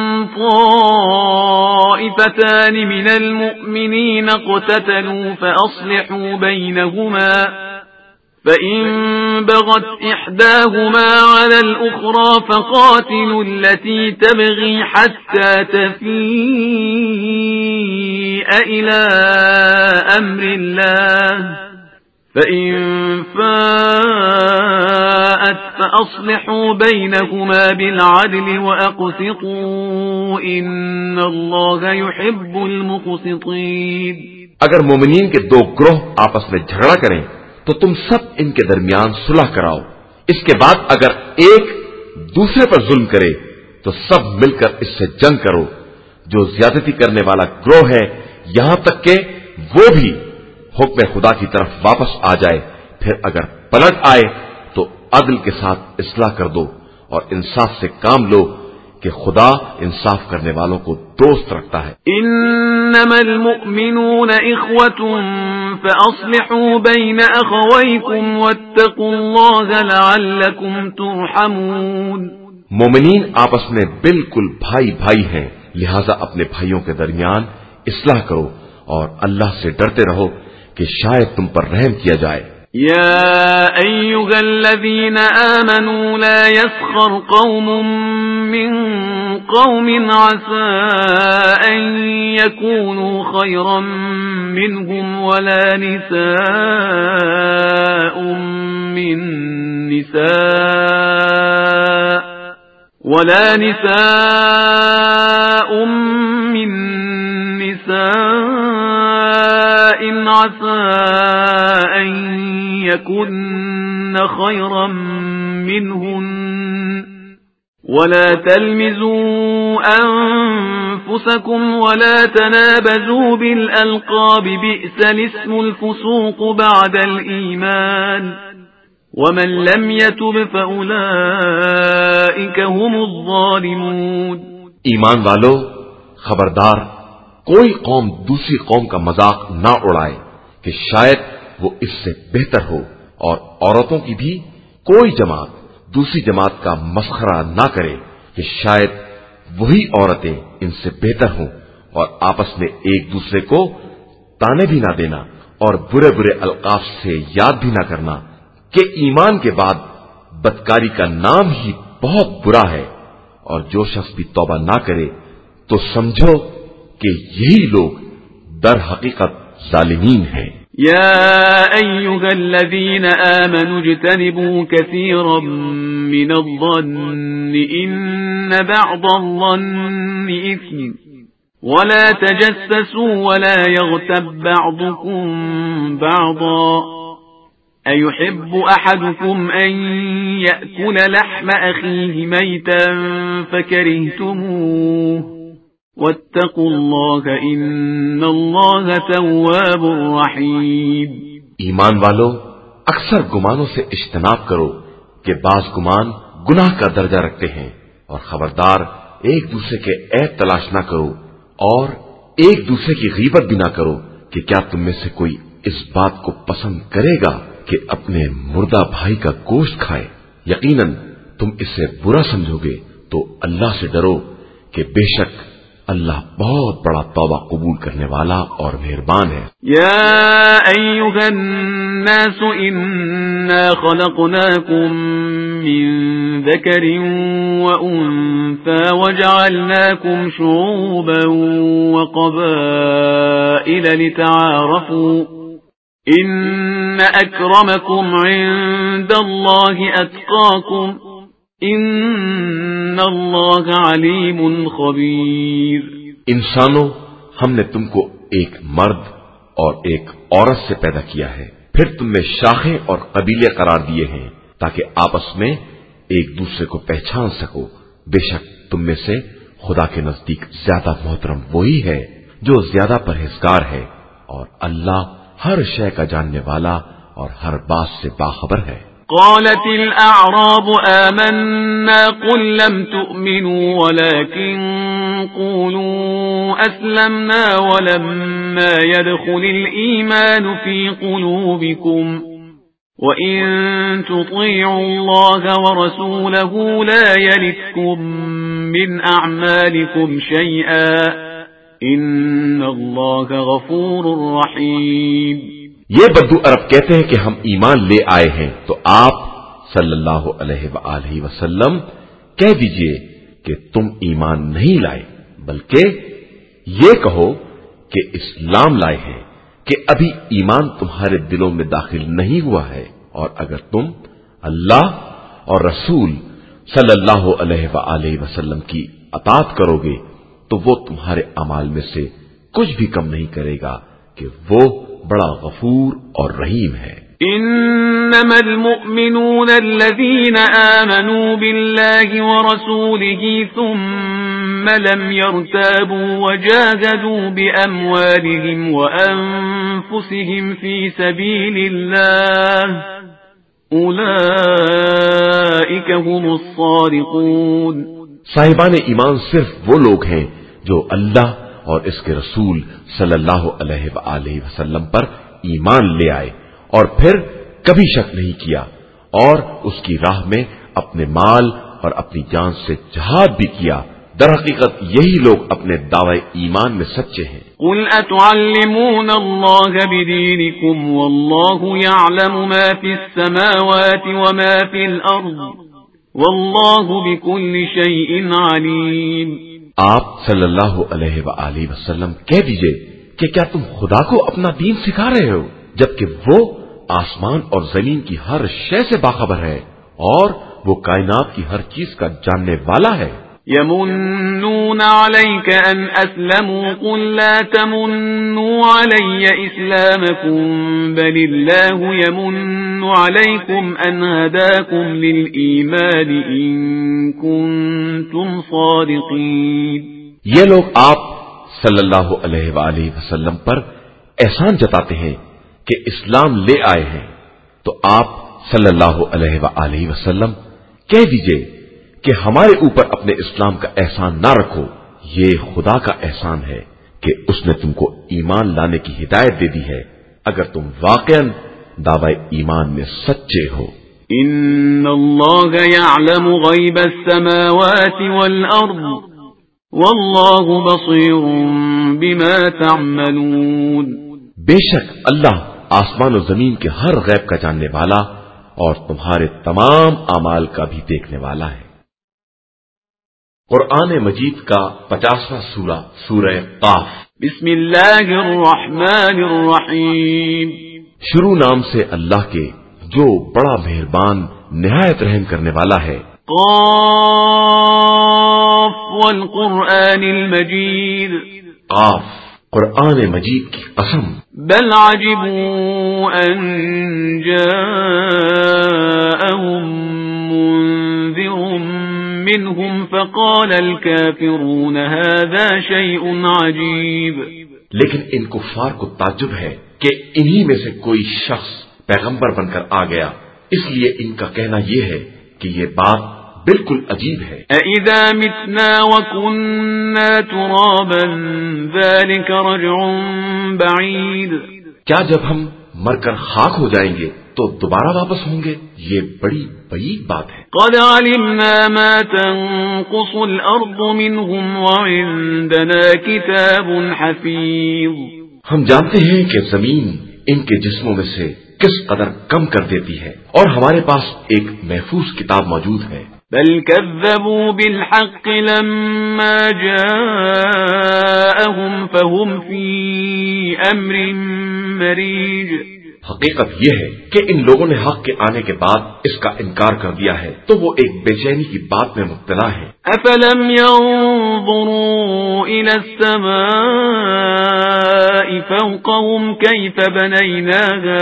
طَائِفَتَانِ مِنَ الْمُؤْمِنِينَ اقْتَتَلُوا فَأَصْلِحُوا بَيْنَهُمَا فَإِن بَغَتْ إِحْدَاهُمَا عَلَى الْأُخْرَى فَقَاتِلُوا الَّتِي تَبْغِي حَتَّى تَفِيءَ إِلَى أَمْرِ اللَّهِ فَإِن فَاءَتْ فَأَصْلِحُوا بَيْنَهُمَا بِالْعَدْلِ وَأَقْسِطُوا إِنَّ اللَّهَ يُحِبُّ الْمُقْسِطِينَ. اگر مومنین کے دو گروہ آپس میں جھگڑا کریں تو تم سب ان کے درمیان صلح کراؤ. اس کے بعد اگر ایک دوسرے پر ظلم کرے تو سب مل کر اس سے جنگ کرو. جو زیادتی کرنے والا گروہ ہے یہاں تک کہ وہ بھی حکم خدا کی طرف واپس آ جائے، پھر اگر پلٹ آئے تو عدل کے ساتھ اصلاح کر دو اور انصاف سے کام لو کہ خدا انصاف کرنے والوں کو دوست رکھتا ہے. انما المؤمنون اخوة فاصلحوا بين اخويكم واتقوا الله لعلكم ترحمون. مومنین آپس میں بالکل بھائی بھائی ہیں، لہذا اپنے بھائیوں کے درمیان اصلاح کرو اور اللہ سے ڈرتے رہو کہ شاید تم پر رحم کیا جائے. يا أيها الذين آمنوا لا يسخر قوم من قوم عسى أن يكونوا خيرا منهم ولا نساء من نساء إن عسى أن يكن خيرا منهن ولا تلمزوا أنفسكم ولا تنابزوا بالألقاب بئس الاسم الفسوق بعد الإيمان ومن لم يتب فأولئك هم الظالمون. ایمان والو، خبردار کوئی قوم دوسری قوم کا مذاق نہ اڑائے کہ شاید وہ اس سے بہتر ہو، اور عورتوں کی بھی کوئی جماعت دوسری جماعت کا مسخرہ نہ کرے کہ شاید وہی عورتیں ان سے بہتر ہوں، اور آپس میں ایک دوسرے کو تانے بھی نہ دینا اور برے برے القاب سے یاد بھی نہ کرنا کہ ایمان کے بعد بدکاری کا نام ہی بہت برا ہے، اور جو شخص بھی توبہ نہ کرے تو سمجھو کہ یہی لوگ در حقیقت ظالمین ہیں. يا أيها الذين آمنوا اجتنبوا كثيرا من الظن إن بعض الظن إثم ولا تجسسوا ولا يغتب بعضكم بعضا أيحب أحدكم أن يأكل لحم أخيه ميتا فكرهتموه واتقوا الله ان اللہ تواب رحیم. ایمان والو، اکثر گمانوں سے اجتناب کرو کہ بعض گمان گناہ کا درجہ رکھتے ہیں، اور خبردار ایک دوسرے کے عیب تلاش نہ کرو اور ایک دوسرے کی غیبت بھی نہ کرو کہ کیا تم میں سے کوئی اس بات کو پسند کرے گا کہ اپنے مردہ بھائی کا گوشت کھائے. یقیناً تم اسے برا سمجھو گے تو اللہ سے ڈرو کہ بے شک اللہ بہت بڑا توبہ قبول کرنے والا اور مہربان ہے. یا ایھا الناس انا خلقناکم من ذکر وانثى وجعلناکم شعوبا وقبائل لتعارفوا ان اکرمکم عند اللہ اتقاکم ان اللہ علیم خبیر. انسانوں، ہم نے تم کو ایک مرد اور ایک عورت سے پیدا کیا ہے، پھر تم میں شاخیں اور قبیلے قرار دیے ہیں تاکہ آپس میں ایک دوسرے کو پہچان سکو. بے شک تم میں سے خدا کے نزدیک زیادہ محترم وہی ہے جو زیادہ پرہیزگار ہے، اور اللہ ہر شے کا جاننے والا اور ہر بات سے باخبر ہے. قالت الأعراب آمنا قل لم تؤمنوا ولكن قولوا أسلمنا ولما يدخل الإيمان في قلوبكم وإن تطيعوا الله ورسوله لا يلتكم من أعمالكم شيئا إن الله غفور رحيم. یہ بدو عرب کہتے ہیں کہ ہم ایمان لے آئے ہیں، تو آپ صلی اللہ علیہ وآلہ وسلم کہہ دیجئے کہ تم ایمان نہیں لائے، بلکہ یہ کہو کہ اسلام لائے ہیں، کہ ابھی ایمان تمہارے دلوں میں داخل نہیں ہوا ہے، اور اگر تم اللہ اور رسول صلی اللہ علیہ وآلہ وسلم کی اطاعت کرو گے تو وہ تمہارے اعمال میں سے کچھ بھی کم نہیں کرے گا کہ وہ بڑا غفور اور رحیم ہے. انما المؤمنون الذين آمنوا بالله ورسوله ثم لم يرتابوا وجاهدوا بأموالهم وأنفسهم في سبيل الله أولئك هم الصادقون. صاحبان ایمان صرف وہ لوگ ہیں جو اللہ اور اس کے رسول صلی اللہ علیہ وآلہ وسلم پر ایمان لے آئے اور پھر کبھی شک نہیں کیا اور اس کی راہ میں اپنے مال اور اپنی جان سے جہاد بھی کیا. در حقیقت یہی لوگ اپنے دعوی ایمان میں سچے ہیں. قل اتعلمون اللہ بدینکم واللہ یعلم ما فی السماوات وما فی الارض واللہ بکل شیء علیم. آپ صلی اللہ علیہ وآلہ وسلم کہہ دیجئے کہ کیا تم خدا کو اپنا دین سکھا رہے ہو جبکہ وہ آسمان اور زمین کی ہر شے سے باخبر ہے اور وہ کائنات کی ہر چیز کا جاننے والا ہے. يمنون عليك أن أسلموا قل لا تمنوا علي إسلامكم بل الله يمن عليكم أن هداكم للإيمان إن كنتم صادقين. یہ لوگ آپ صلی اللہ علیہ وآلہ وسلم پر احسان جتاتے ہیں کہ اسلام لے آئے ہیں، تو آپ صلی اللہ علیہ وآلہ وسلم کہہ دیجئے کہ ہمارے اوپر اپنے اسلام کا احسان نہ رکھو، یہ خدا کا احسان ہے کہ اس نے تم کو ایمان لانے کی ہدایت دے دی ہے اگر تم واقعاً دعوی ایمان میں سچے ہو. ان اللہ یعلم غیب السماوات والارض واللہ بصیر بما تعملون. بے شک اللہ آسمان و زمین کے ہر غیب کا جاننے والا اور تمہارے تمام اعمال کا بھی دیکھنے والا ہے. قرآن مجید کا 50واں سورہ سورہ قاف. بسم اللہ الرحمن الرحیم. شروع نام سے اللہ کے جو بڑا مہربان نہایت رحم کرنے والا ہے. قاف والقرآن المجید. قاف قرآن مجید کی قسم. بل عجبوا ان جاءهم منذر منهم فقال الكافرون هذا شيء عجيب. لیکن ان کفار کو تعجب ہے کہ انہی میں سے کوئی شخص پیغمبر بن کر آ گیا، اس لیے ان کا کہنا یہ ہے کہ یہ بات بالکل عجیب ہے. اذا متنا وكنا ترابا ذلك رجع بعید. کیا جب ہم مر کر خاک ہو جائیں گے تو دوبارہ واپس ہوں گے؟ یہ بڑی بعید بات ہے. قد علمنا ما تنقص الارض منهم وعندنا كتاب حفيظ. ہم جانتے ہیں کہ زمین ان کے جسموں میں سے کس قدر کم کر دیتی ہے اور ہمارے پاس ایک محفوظ کتاب موجود ہے. بل كذبوا بالحق لما جاءهم فهم في امر مريج. حقیقت یہ ہے کہ ان لوگوں نے حق کے آنے کے بعد اس کا انکار کر دیا ہے تو وہ ایک بے چینی کی بات میں مبتلا ہے. افلم ينظروا الى السماء فوقهم كيف بنيناها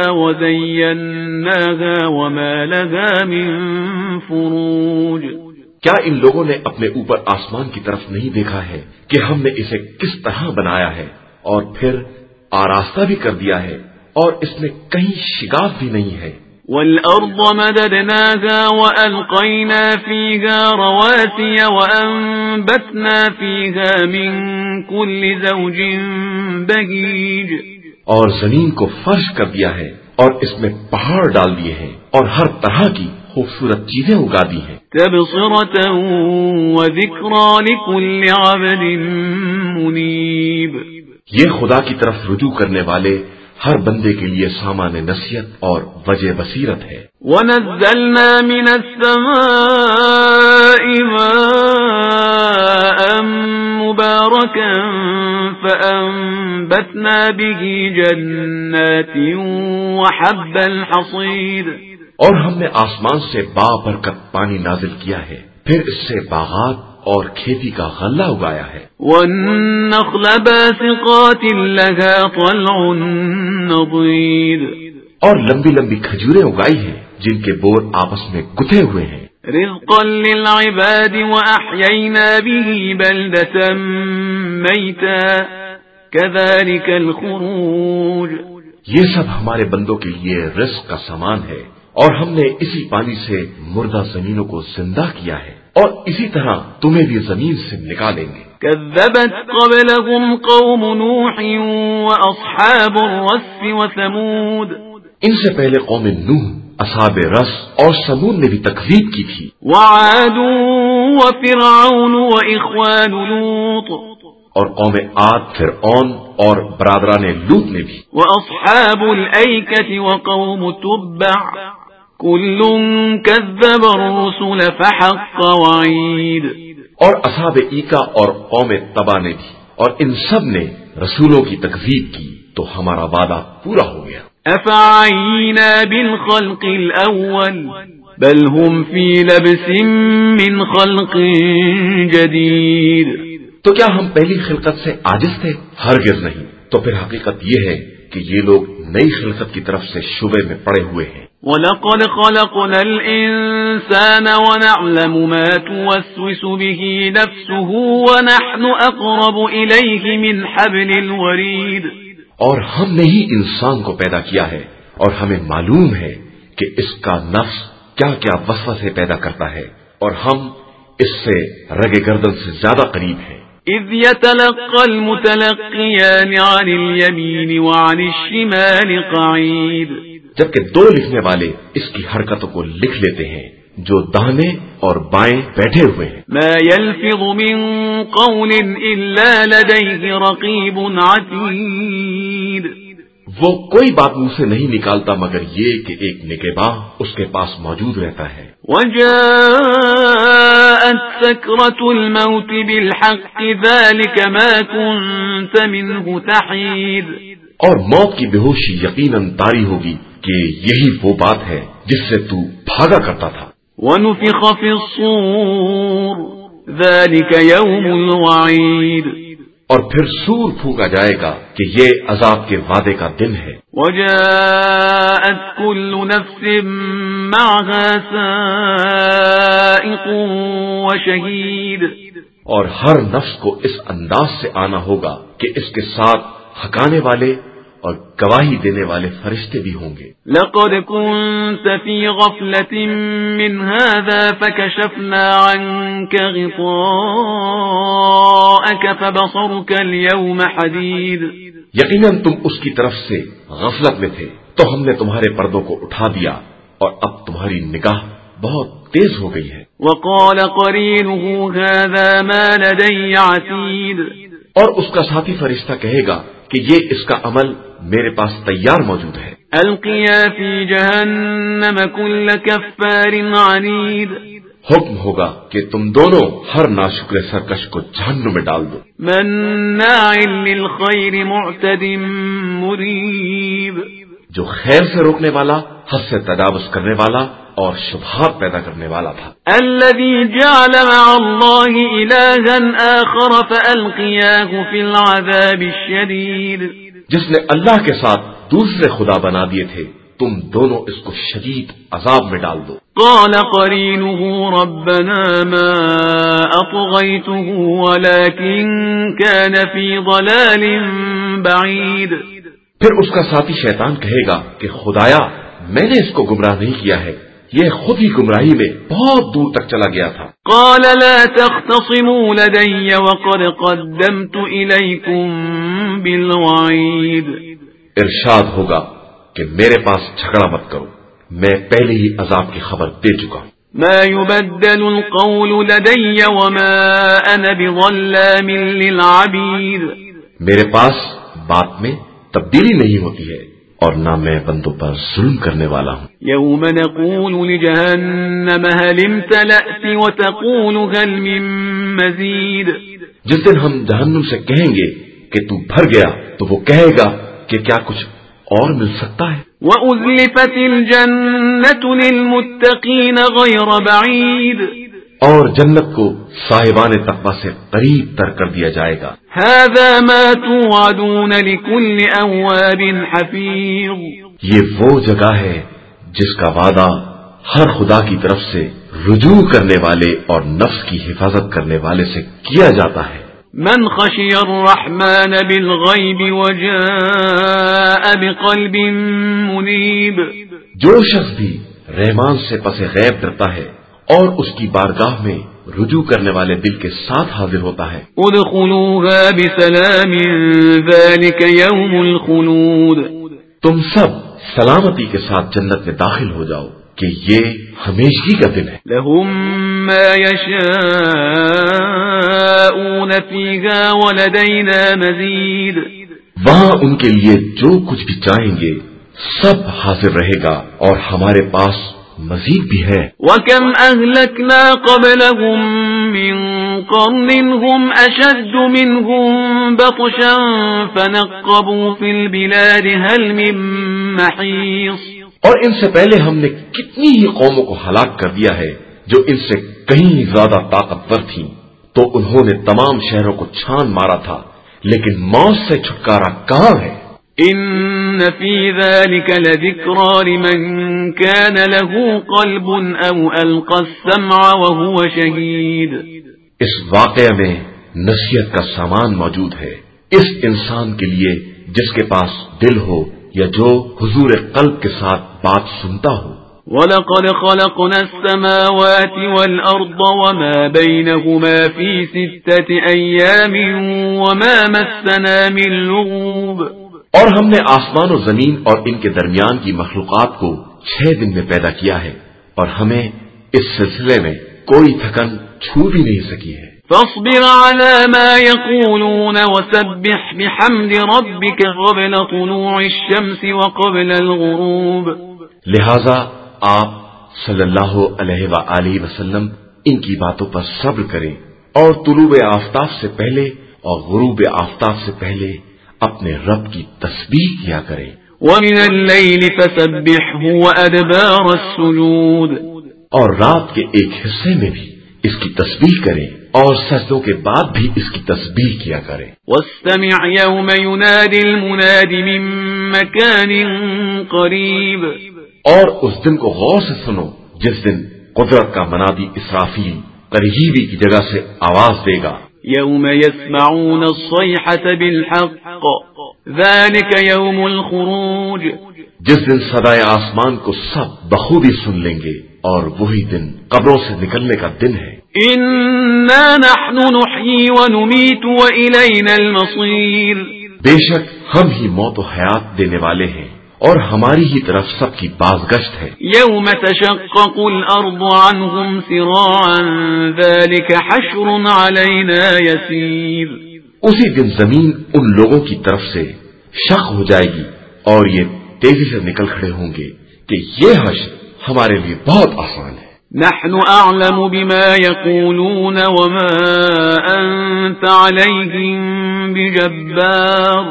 وزيناها وما لها من فروج. کیا ان لوگوں نے اپنے اوپر آسمان کی طرف نہیں دیکھا ہے کہ ہم نے اسے کس طرح بنایا ہے اور پھر آراستہ بھی کر دیا ہے اور اس میں کہیں شگاف بھی نہیں ہے. والأرض مددناها وألقينا فيها رواسي وأنبتنا فيها من كل زوج بهيج. اور زمین کو فرش کر دیا ہے اور اس میں پہاڑ ڈال دیے ہیں اور ہر طرح کی خوبصورت چیزیں اگا دی ہیں. تبصرة وذكرى لكل عبد منيب. یہ خدا کی طرف رجوع کرنے والے ہر بندے کے لیے سامان نصیحت اور وجہ بصیرت ہے. وَنَزَّلْنَا مِنَ السَّمَاءِ مَاءً مُبَارَكًا فَأَنبَتْنَا بِهِ جَنَّاتٍ وَحَبَّ الْحَصِيدِ. اور ہم نے آسمان سے بابرکت پانی نازل کیا ہے، پھر اس سے باغات اور کھیتی کا غلہ اگایا ہے. وَالنَّخْلَ بَاسِقَاتٍ لَهَا طَلْعٌ نَضِيدٌ. اور لمبی لمبی کھجوریں اگائی ہیں جن کے بور آپس میں گتھے ہوئے ہیں. رِزْقًا لِلْعِبَادِ وَأَحْيَيْنَا بِهِ بَلْدَةً مَيْتًا كَذَلِكَ الْخُرُوجُ. یہ سب ہمارے بندوں کے لیے رزق کا سامان ہے اور ہم نے اسی پانی سے مردہ زمینوں کو زندہ کیا ہے اور اسی طرح تمہیں بھی زمین سے نکالیں گے. كذبت قبلهم قوم نوح وأصحاب الرس وثمود. ان سے پہلے قوم نوح، اصحاب رس اور سمود نے بھی تکذیب کی تھی. وعاد وفرعون وإخوان لوط. اور قوم عاد، فرعون اور برادران لوط نے بھی. وأصحاب الأيكة وقوم تبع كل كذب الرسل فحق وعيد. اور اصحاب ایکا اور قوم تبا نے بھی، اور ان سب نے رسولوں کی تکذیب کی تو ہمارا وعدہ پورا ہو گیا. افعینا بالخلق الاول بل هم في لبس من خلق جديد. تو کیا ہم پہلی خلقت سے عاجز تھے؟ ہرگز نہیں. تو پھر حقیقت یہ ہے کہ یہ لوگ نئی خلقت کی طرف سے شبے میں پڑے ہوئے ہیں. وَلَقَدْ خَلَقْنَا الْإِنسَانَ وَنَعْلَمُ مَا تُوَسْوِسُ بِهِ نَفْسُهُ وَنَحْنُ أَقْرَبُ إِلَيْهِ مِنْ حَبْلِ الْوَرِيدِ. اور ہم نے ہی انسان کو پیدا کیا ہے اور ہمیں معلوم ہے کہ اس کا نفس کیا کیا وسوسے پیدا کرتا ہے اور ہم اس سے رگ گردن سے زیادہ قریب ہیں. إِذْ يَتَلَقَّى الْمُتَلَقِّيَانِ عَنِ الْيَمِينِ وَعَنِ الشِّمَالِ قَعِيدٌ. جبکہ دو لکھنے والے اس کی حرکتوں کو لکھ لیتے ہیں جو داہنے اور بائیں بیٹھے ہوئے ہیں. ما يلفظ من قول إلا لديه رقيب عتيد. وہ کوئی بات منہ سے نہیں نکالتا مگر یہ کہ ایک نگہباں اس کے پاس موجود رہتا ہے. وجاءت سكرة الموت بالحق ذلك ما كنت منه تحيد. اور موت کی بے ہوشی یقیناً طاری ہوگی کہ یہی وہ بات ہے جس سے تو بھاگا کرتا تھا. ونفخ في الصور ذلك يوم الوعيد. اور پھر سور پھونکا جائے گا کہ یہ عذاب کے وعدے کا دن ہے. وجاءت كل نفس معها سائق وشهيد. اور ہر نفس کو اس انداز سے آنا ہوگا کہ اس کے ساتھ ہکانے والے اور گواہی دینے والے فرشتے بھی ہوں گے. لقد كنت في غفلة من هذا فكشفنا عنك غطاءك فبصرك اليوم حديد. یقیناً تم اس کی طرف سے غفلت میں تھے تو ہم نے تمہارے پردوں کو اٹھا دیا اور اب تمہاری نگاہ بہت تیز ہو گئی ہے. وقال قرينه هذا ما لدي عتيد. اور اس کا ساتھی فرشتہ کہے گا کہ یہ اس کا عمل میرے پاس تیار موجود ہے. القيا في جهنم كل كفار عنيد. حکم ہوگا کہ تم دونوں ہر ناشکر سرکش کو جہنم میں ڈال دو. مناع للخير معتد مريب. جو خیر سے روکنے والا، حد سے تجاوز کرنے والا اور شبہات پیدا کرنے والا تھا. الذي جعل مع الله إلها آخر فألقياه في العذاب الشديد. جس نے اللہ کے ساتھ دوسرے خدا بنا دیے تھے تم دونوں اس کو شدید عذاب میں ڈال دو. قال قرينه ربنا ما أطغيته ولكن كان في ضلال بعيد. پھر اس کا ساتھی شیطان کہے گا کہ خدایا میں نے اس کو گمراہ نہیں کیا ہے، یہ خود ہی گمراہی میں بہت دور تک چلا گیا تھا. قال لا تختصموا لدي وقد قدمت إليكم بالوعيد. ارشاد ہوگا کہ میرے پاس جھگڑا مت کرو، میں پہلے ہی عذاب کی خبر دے چکا ہوں. ما يبدل القول لدي وما أنا بظلام للعبيد. میرے پاس بات میں تبدیلی نہیں ہوتی ہے اور نہ میں بندوں پر ظلم کرنے والا ہوں. يوم نقول لجهنم هل امتلأت وتقول هل من مزيد. جس دن ہم جہنم سے کہیں گے کہ تو بھر گیا تو وہ کہے گا کہ کیا کچھ اور مل سکتا ہے. وَأُزْلِفَتِ الْجَنَّةُ لِلْمُتَّقِينَ غَيْرَ بَعِيدٍ. اور جنت کو صاحبان تقوی سے قریب تر کر دیا جائے گا. هَذَا مَا تُوعَدُونَ لِكُلِّ أَوَّابٍ حَفِيظٍ. یہ وہ جگہ ہے جس کا وعدہ ہر خدا کی طرف سے رجوع کرنے والے اور نفس کی حفاظت کرنے والے سے کیا جاتا ہے. من خشی الرحمن بالغیب وجاء بقلب منیب. جو شخص بھی رحمان سے پس غیب ڈرتا ہے اور اس کی بارگاہ میں رجوع کرنے والے دل کے ساتھ حاضر ہوتا ہے. ادخلوها بسلام ذلك يوم الخلود. تم سب سلامتی کے ساتھ جنت میں داخل ہو جاؤ کہ یہ ہمیشگی کا دن ہے. لهم ما يشاءون فيها ولدينا مزيد. وہاں ان کے لیے جو کچھ بھی چاہیں گے سب حاضر رہے گا اور ہمارے پاس مزید بھی ہے. وَكَمْ أَهْلَكْنَا قَبْلَهُمْ مِنْ قَرْنٍ هُمْ أَشَدُّ مِنْهُمْ بَطْشًا فَنَقَّبُوا فِي الْبِلَادِ هَلْ مِنْ مَحِيصٍ. اور ان سے پہلے ہم نے کتنی ہی قوموں کو ہلاک کر دیا ہے جو ان سے کہیں زیادہ طاقتور تھیں، تو انہوں نے تمام شہروں کو چھان مارا تھا، لیکن موت سے چھٹکارا کہاں ہے؟ ان فی ذلک لذکرى لمن كان له قلب او القى السمع وهو شہید، اس واقعے میں نصیحت کا سامان موجود ہے اس انسان کے لیے جس کے پاس دل ہو یا جو حضور قلب کے ساتھ بات سنتا ہو۔ وَلَقَدْ خَلَقْنَا السَّمَاوَاتِ وَالْأَرْضَ وَمَا بَيْنَهُمَا فِي 6 أَيَّامٍ وَمَا مَسَّنَا مِن لُغُوبٍ، اور ہم نے آسمان و زمین اور ان کے درمیان کی مخلوقات کو 6 دن میں پیدا کیا ہے، اور ہمیں اس سلسلے میں کوئی تھکن چھو بھی نہیں سکی ہے۔ فاصبر على ما يقولون وسبح بحمد ربك قبل طلوع الشمس وقبل الغروب، لہذا آپ صلی اللہ علیہ وآلہ وسلم ان کی باتوں پر صبر کریں اور طلوع آفتاب سے پہلے اور غروب آفتاب سے پہلے اپنے رب کی تسبیح کیا کریں۔ ومن الليل فسبحه وأدبار السجود، اور رات کے ایک حصے میں بھی اس کی تسبیح کریں اور سجدوں کے بعد بھی اس کی تسبیح کیا کریں۔ واستمع يوم ينادي المناد من مكان قريب، اور اس دن کو غور سے سنو جس دن قدرت کا منادی اسرافیل قریبی کی جگہ سے آواز دے گا۔ يوم يسمعون الصيحة بالحق ذلك يوم الخروج، جس دن صدائے آسمان کو سب بخوبی سن لیں گے اور وہی دن قبروں سے نکلنے کا دن ہے۔ إنا نحن نحيي ونميت وإلينا المصير، بے شک ہم ہی موت و حیات دینے والے ہیں اور ہماری ہی طرف سب کی بازگشت ہے۔ يوم تشقق الأرض عنهم سراعا ذلك حشر علينا يسير، اسی دن زمین ان لوگوں کی طرف سے شق ہو جائے گی اور یہ تیزی سے نکل کھڑے ہوں گے کہ یہ حشر ہمارے لیے بہت آسان ہے۔ نحن أعلم بما يقولون وما أنت عليهم بجبار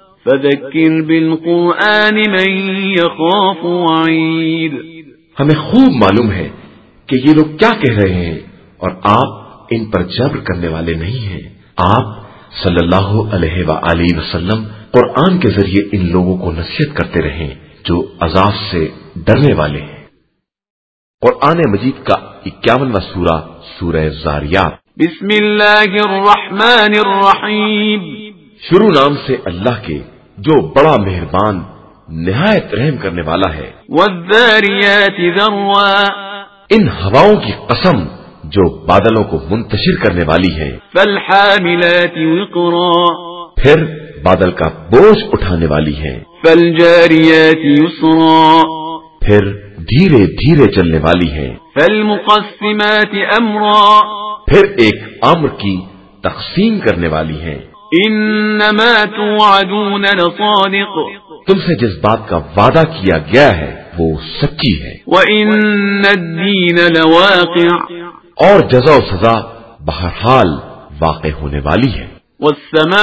فذكر بالقرآن من يخاف وعيد، ہمیں خوب معلوم ہے کہ یہ لوگ کیا کہہ رہے ہیں اور آپ ان پر جبر کرنے والے نہیں ہیں۔ آپ صلی اللہ علیہ وآلہ وسلم قرآن کے ذریعے ان لوگوں کو نصیحت کرتے رہیں جو عذاب سے ڈرنے والے ہیں۔ قرآن مجید کا 51واں سورہ سورہ زاریات۔ بسم اللہ الرحمن الرحیم، شروع نام سے اللہ کے جو بڑا مہربان نہایت رحم کرنے والا ہے۔ والذاریات ذروا، ان ہواؤں کی قسم جو بادلوں کو منتشر کرنے والی ہے۔ فالحاملات وقرا، پھر بادل کا بوجھ اٹھانے والی ہے۔ فالجاریات یسرا، پھر دھیرے دھیرے چلنے والی ہے۔ فالمقسمات امرا، پھر ایک امر کی تقسیم کرنے والی ہے۔ انما توعدون لصادق، تم سے جس بات کا وعدہ کیا گیا ہے وہ سچی ہے۔ وان الدین لواقع، اور جزا و سزا بہرحال واقع ہونے والی ہے۔ والسماء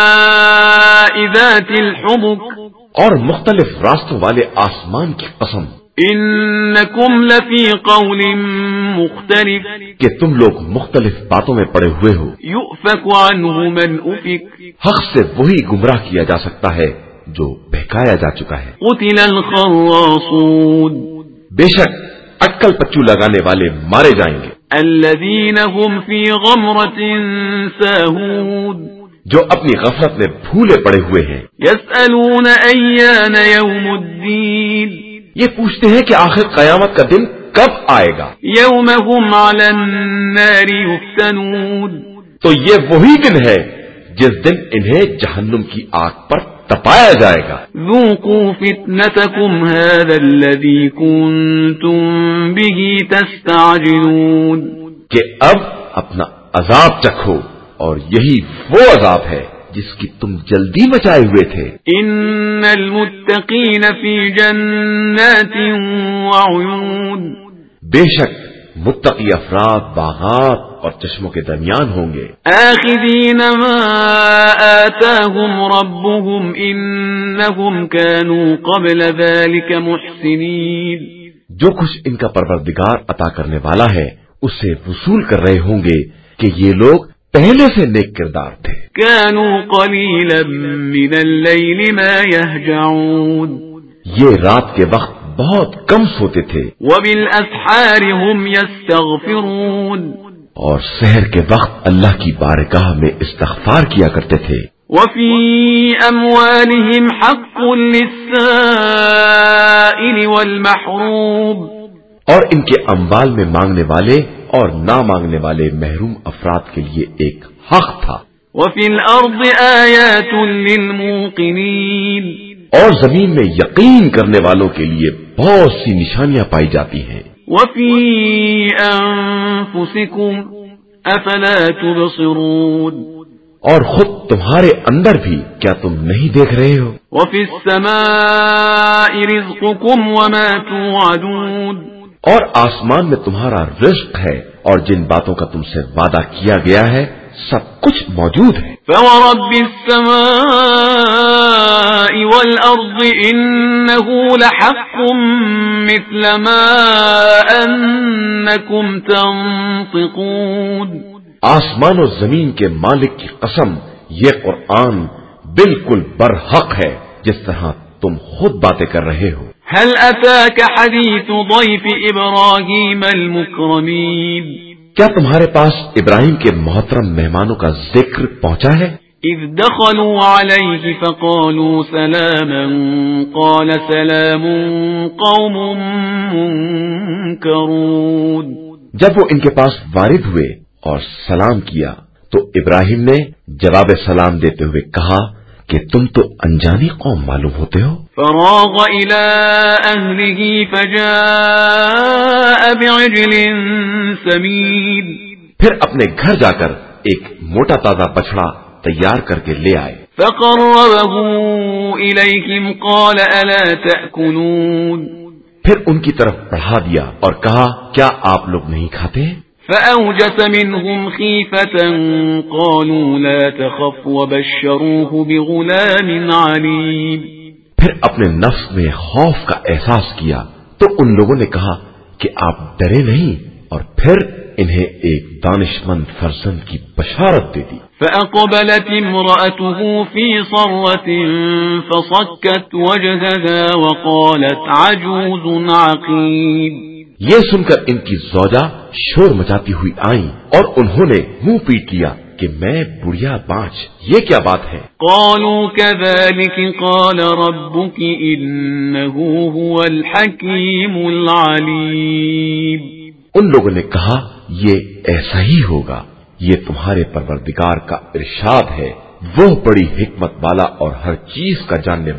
ذات الحبک، اور مختلف راستوں والے آسمان کی قسم، انکم لفی قول مختلف، کہ تم لوگ مختلف باتوں میں پڑے ہوئے ہو۔ یؤفک عنہ من افک، حق سے وہی گمراہ کیا جا سکتا ہے جو بہکایا جا چکا ہے۔ قتل الخراصون، بے شک اٹکل پچو لگانے والے مارے جائیں گے۔ الذین هم فی غمرۃ ساہون، جو اپنی غفلت میں بھولے پڑے ہوئے ہیں۔ یسألون ایان یوم الدین، یہ پوچھتے ہیں کہ آخر قیامت کا دن کب آئے گا۔ یوم هم علی النار یفتنون، تو یہ وہی دن ہے جس دن انہیں جہنم کی آگ پر تپایا جائے گا۔ ذوقوا فتنتکم هذا الذی کنتم به تستعجلون، کہ اب اپنا عذاب چکھو اور یہی وہ عذاب ہے جس کی تم جلدی مچائے ہوئے تھے۔ ان المتقین فی جنات وعیون، بے شک متقی افراد باغات اور چشموں کے درمیان ہوں گے. آخذین ما آتاهم ربهم انہم كانوا قبل ذلك محسنین. جو کچھ ان کا پروردگار عطا کرنے والا ہے اس سے وصول کر رہے ہوں گے کہ یہ لوگ پہلے سے نیک کردار تھے. كانوا قلیلا من اللیل ما یہجعون. یہ رات کے وقت بہت کم سوتے تھے. وبالاسحار هم یستغفرون. اور سحر کے وقت اللہ کی بارگاہ میں استغفار کیا کرتے تھے. وفي اموالهم حق للسائل والمحروم. اور ان کے اموال میں مانگنے والے اور نہ مانگنے والے محروم افراد کے لیے ایک حق تھا. وفي الارض آیات للموقنین. اور زمین میں یقین کرنے والوں کے لیے بہت سی نشانیاں پائی جاتی ہیں. وفي انفسکم افلا تبصرون. اور خود تمہارے اندر بھی کیا تم نہیں دیکھ رہے ہو؟ وفي السماء رزقكم وما توعدون. اور آسمان میں تمہارا رزق ہے اور جن باتوں کا تم سے وعدہ کیا گیا ہے سب کچھ موجود ہے. فورب السماء والأرض إنه لحق مثل ما أنكم تنطقون. آسمان و زمین کے مالک کی قسم یہ قرآن بالکل برحق ہے جس طرح تم خود باتیں کر رہے ہو. هل أتاك حديث ضيف إبراهيم المكرمين. کیا تمہارے پاس ابراہیم کے محترم مہمانوں کا ذکر پہنچا ہے؟ اذ دخلوا عليه فقالوا سلاما قال سلام قوم منكرون. جب وہ ان کے پاس وارد ہوئے اور سلام کیا تو ابراہیم نے جواب سلام دیتے ہوئے کہا کہ تم تو انجانی قوم معلوم ہوتے ہو. فراغ الى اهله فجاء بعجل سمين. پھر اپنے گھر جا کر ایک موٹا تازہ بچڑا تیار کر کے لے آئے. فقربه اليهم قال الا تأكلون. پھر ان کی طرف بڑھا دیا اور کہا کیا آپ لوگ نہیں کھاتے؟ فأوجس منهم خيفة قالوا لا تخف وبشروه بغلام عليم. پھر اپنے نفس میں خوف کا احساس کیا تو ان لوگوں نے کہا کہ آپ ڈرے نہیں اور پھر انہیں ایک دانشمند فرزند کی بشارت دے دی. فأقبلت امرأته في صرة فصكت وجهها وقالت عجوز عقيم. یہ سن کر ان کی زوجہ شور مچاتی ہوئی آئیں اور انہوں نے منہ پیٹ لیا کہ میں بڑھیا بانچ، یہ کیا بات ہے؟ قالوا كذلك قال ربك إنه هو الحكيم العليم. ان لوگوں نے کہا یہ ایسا ہی ہوگا، یہ تمہارے پروردگار کا ارشاد ہے، وہ بڑی حکمت والا اور ہر چیز کا جاننے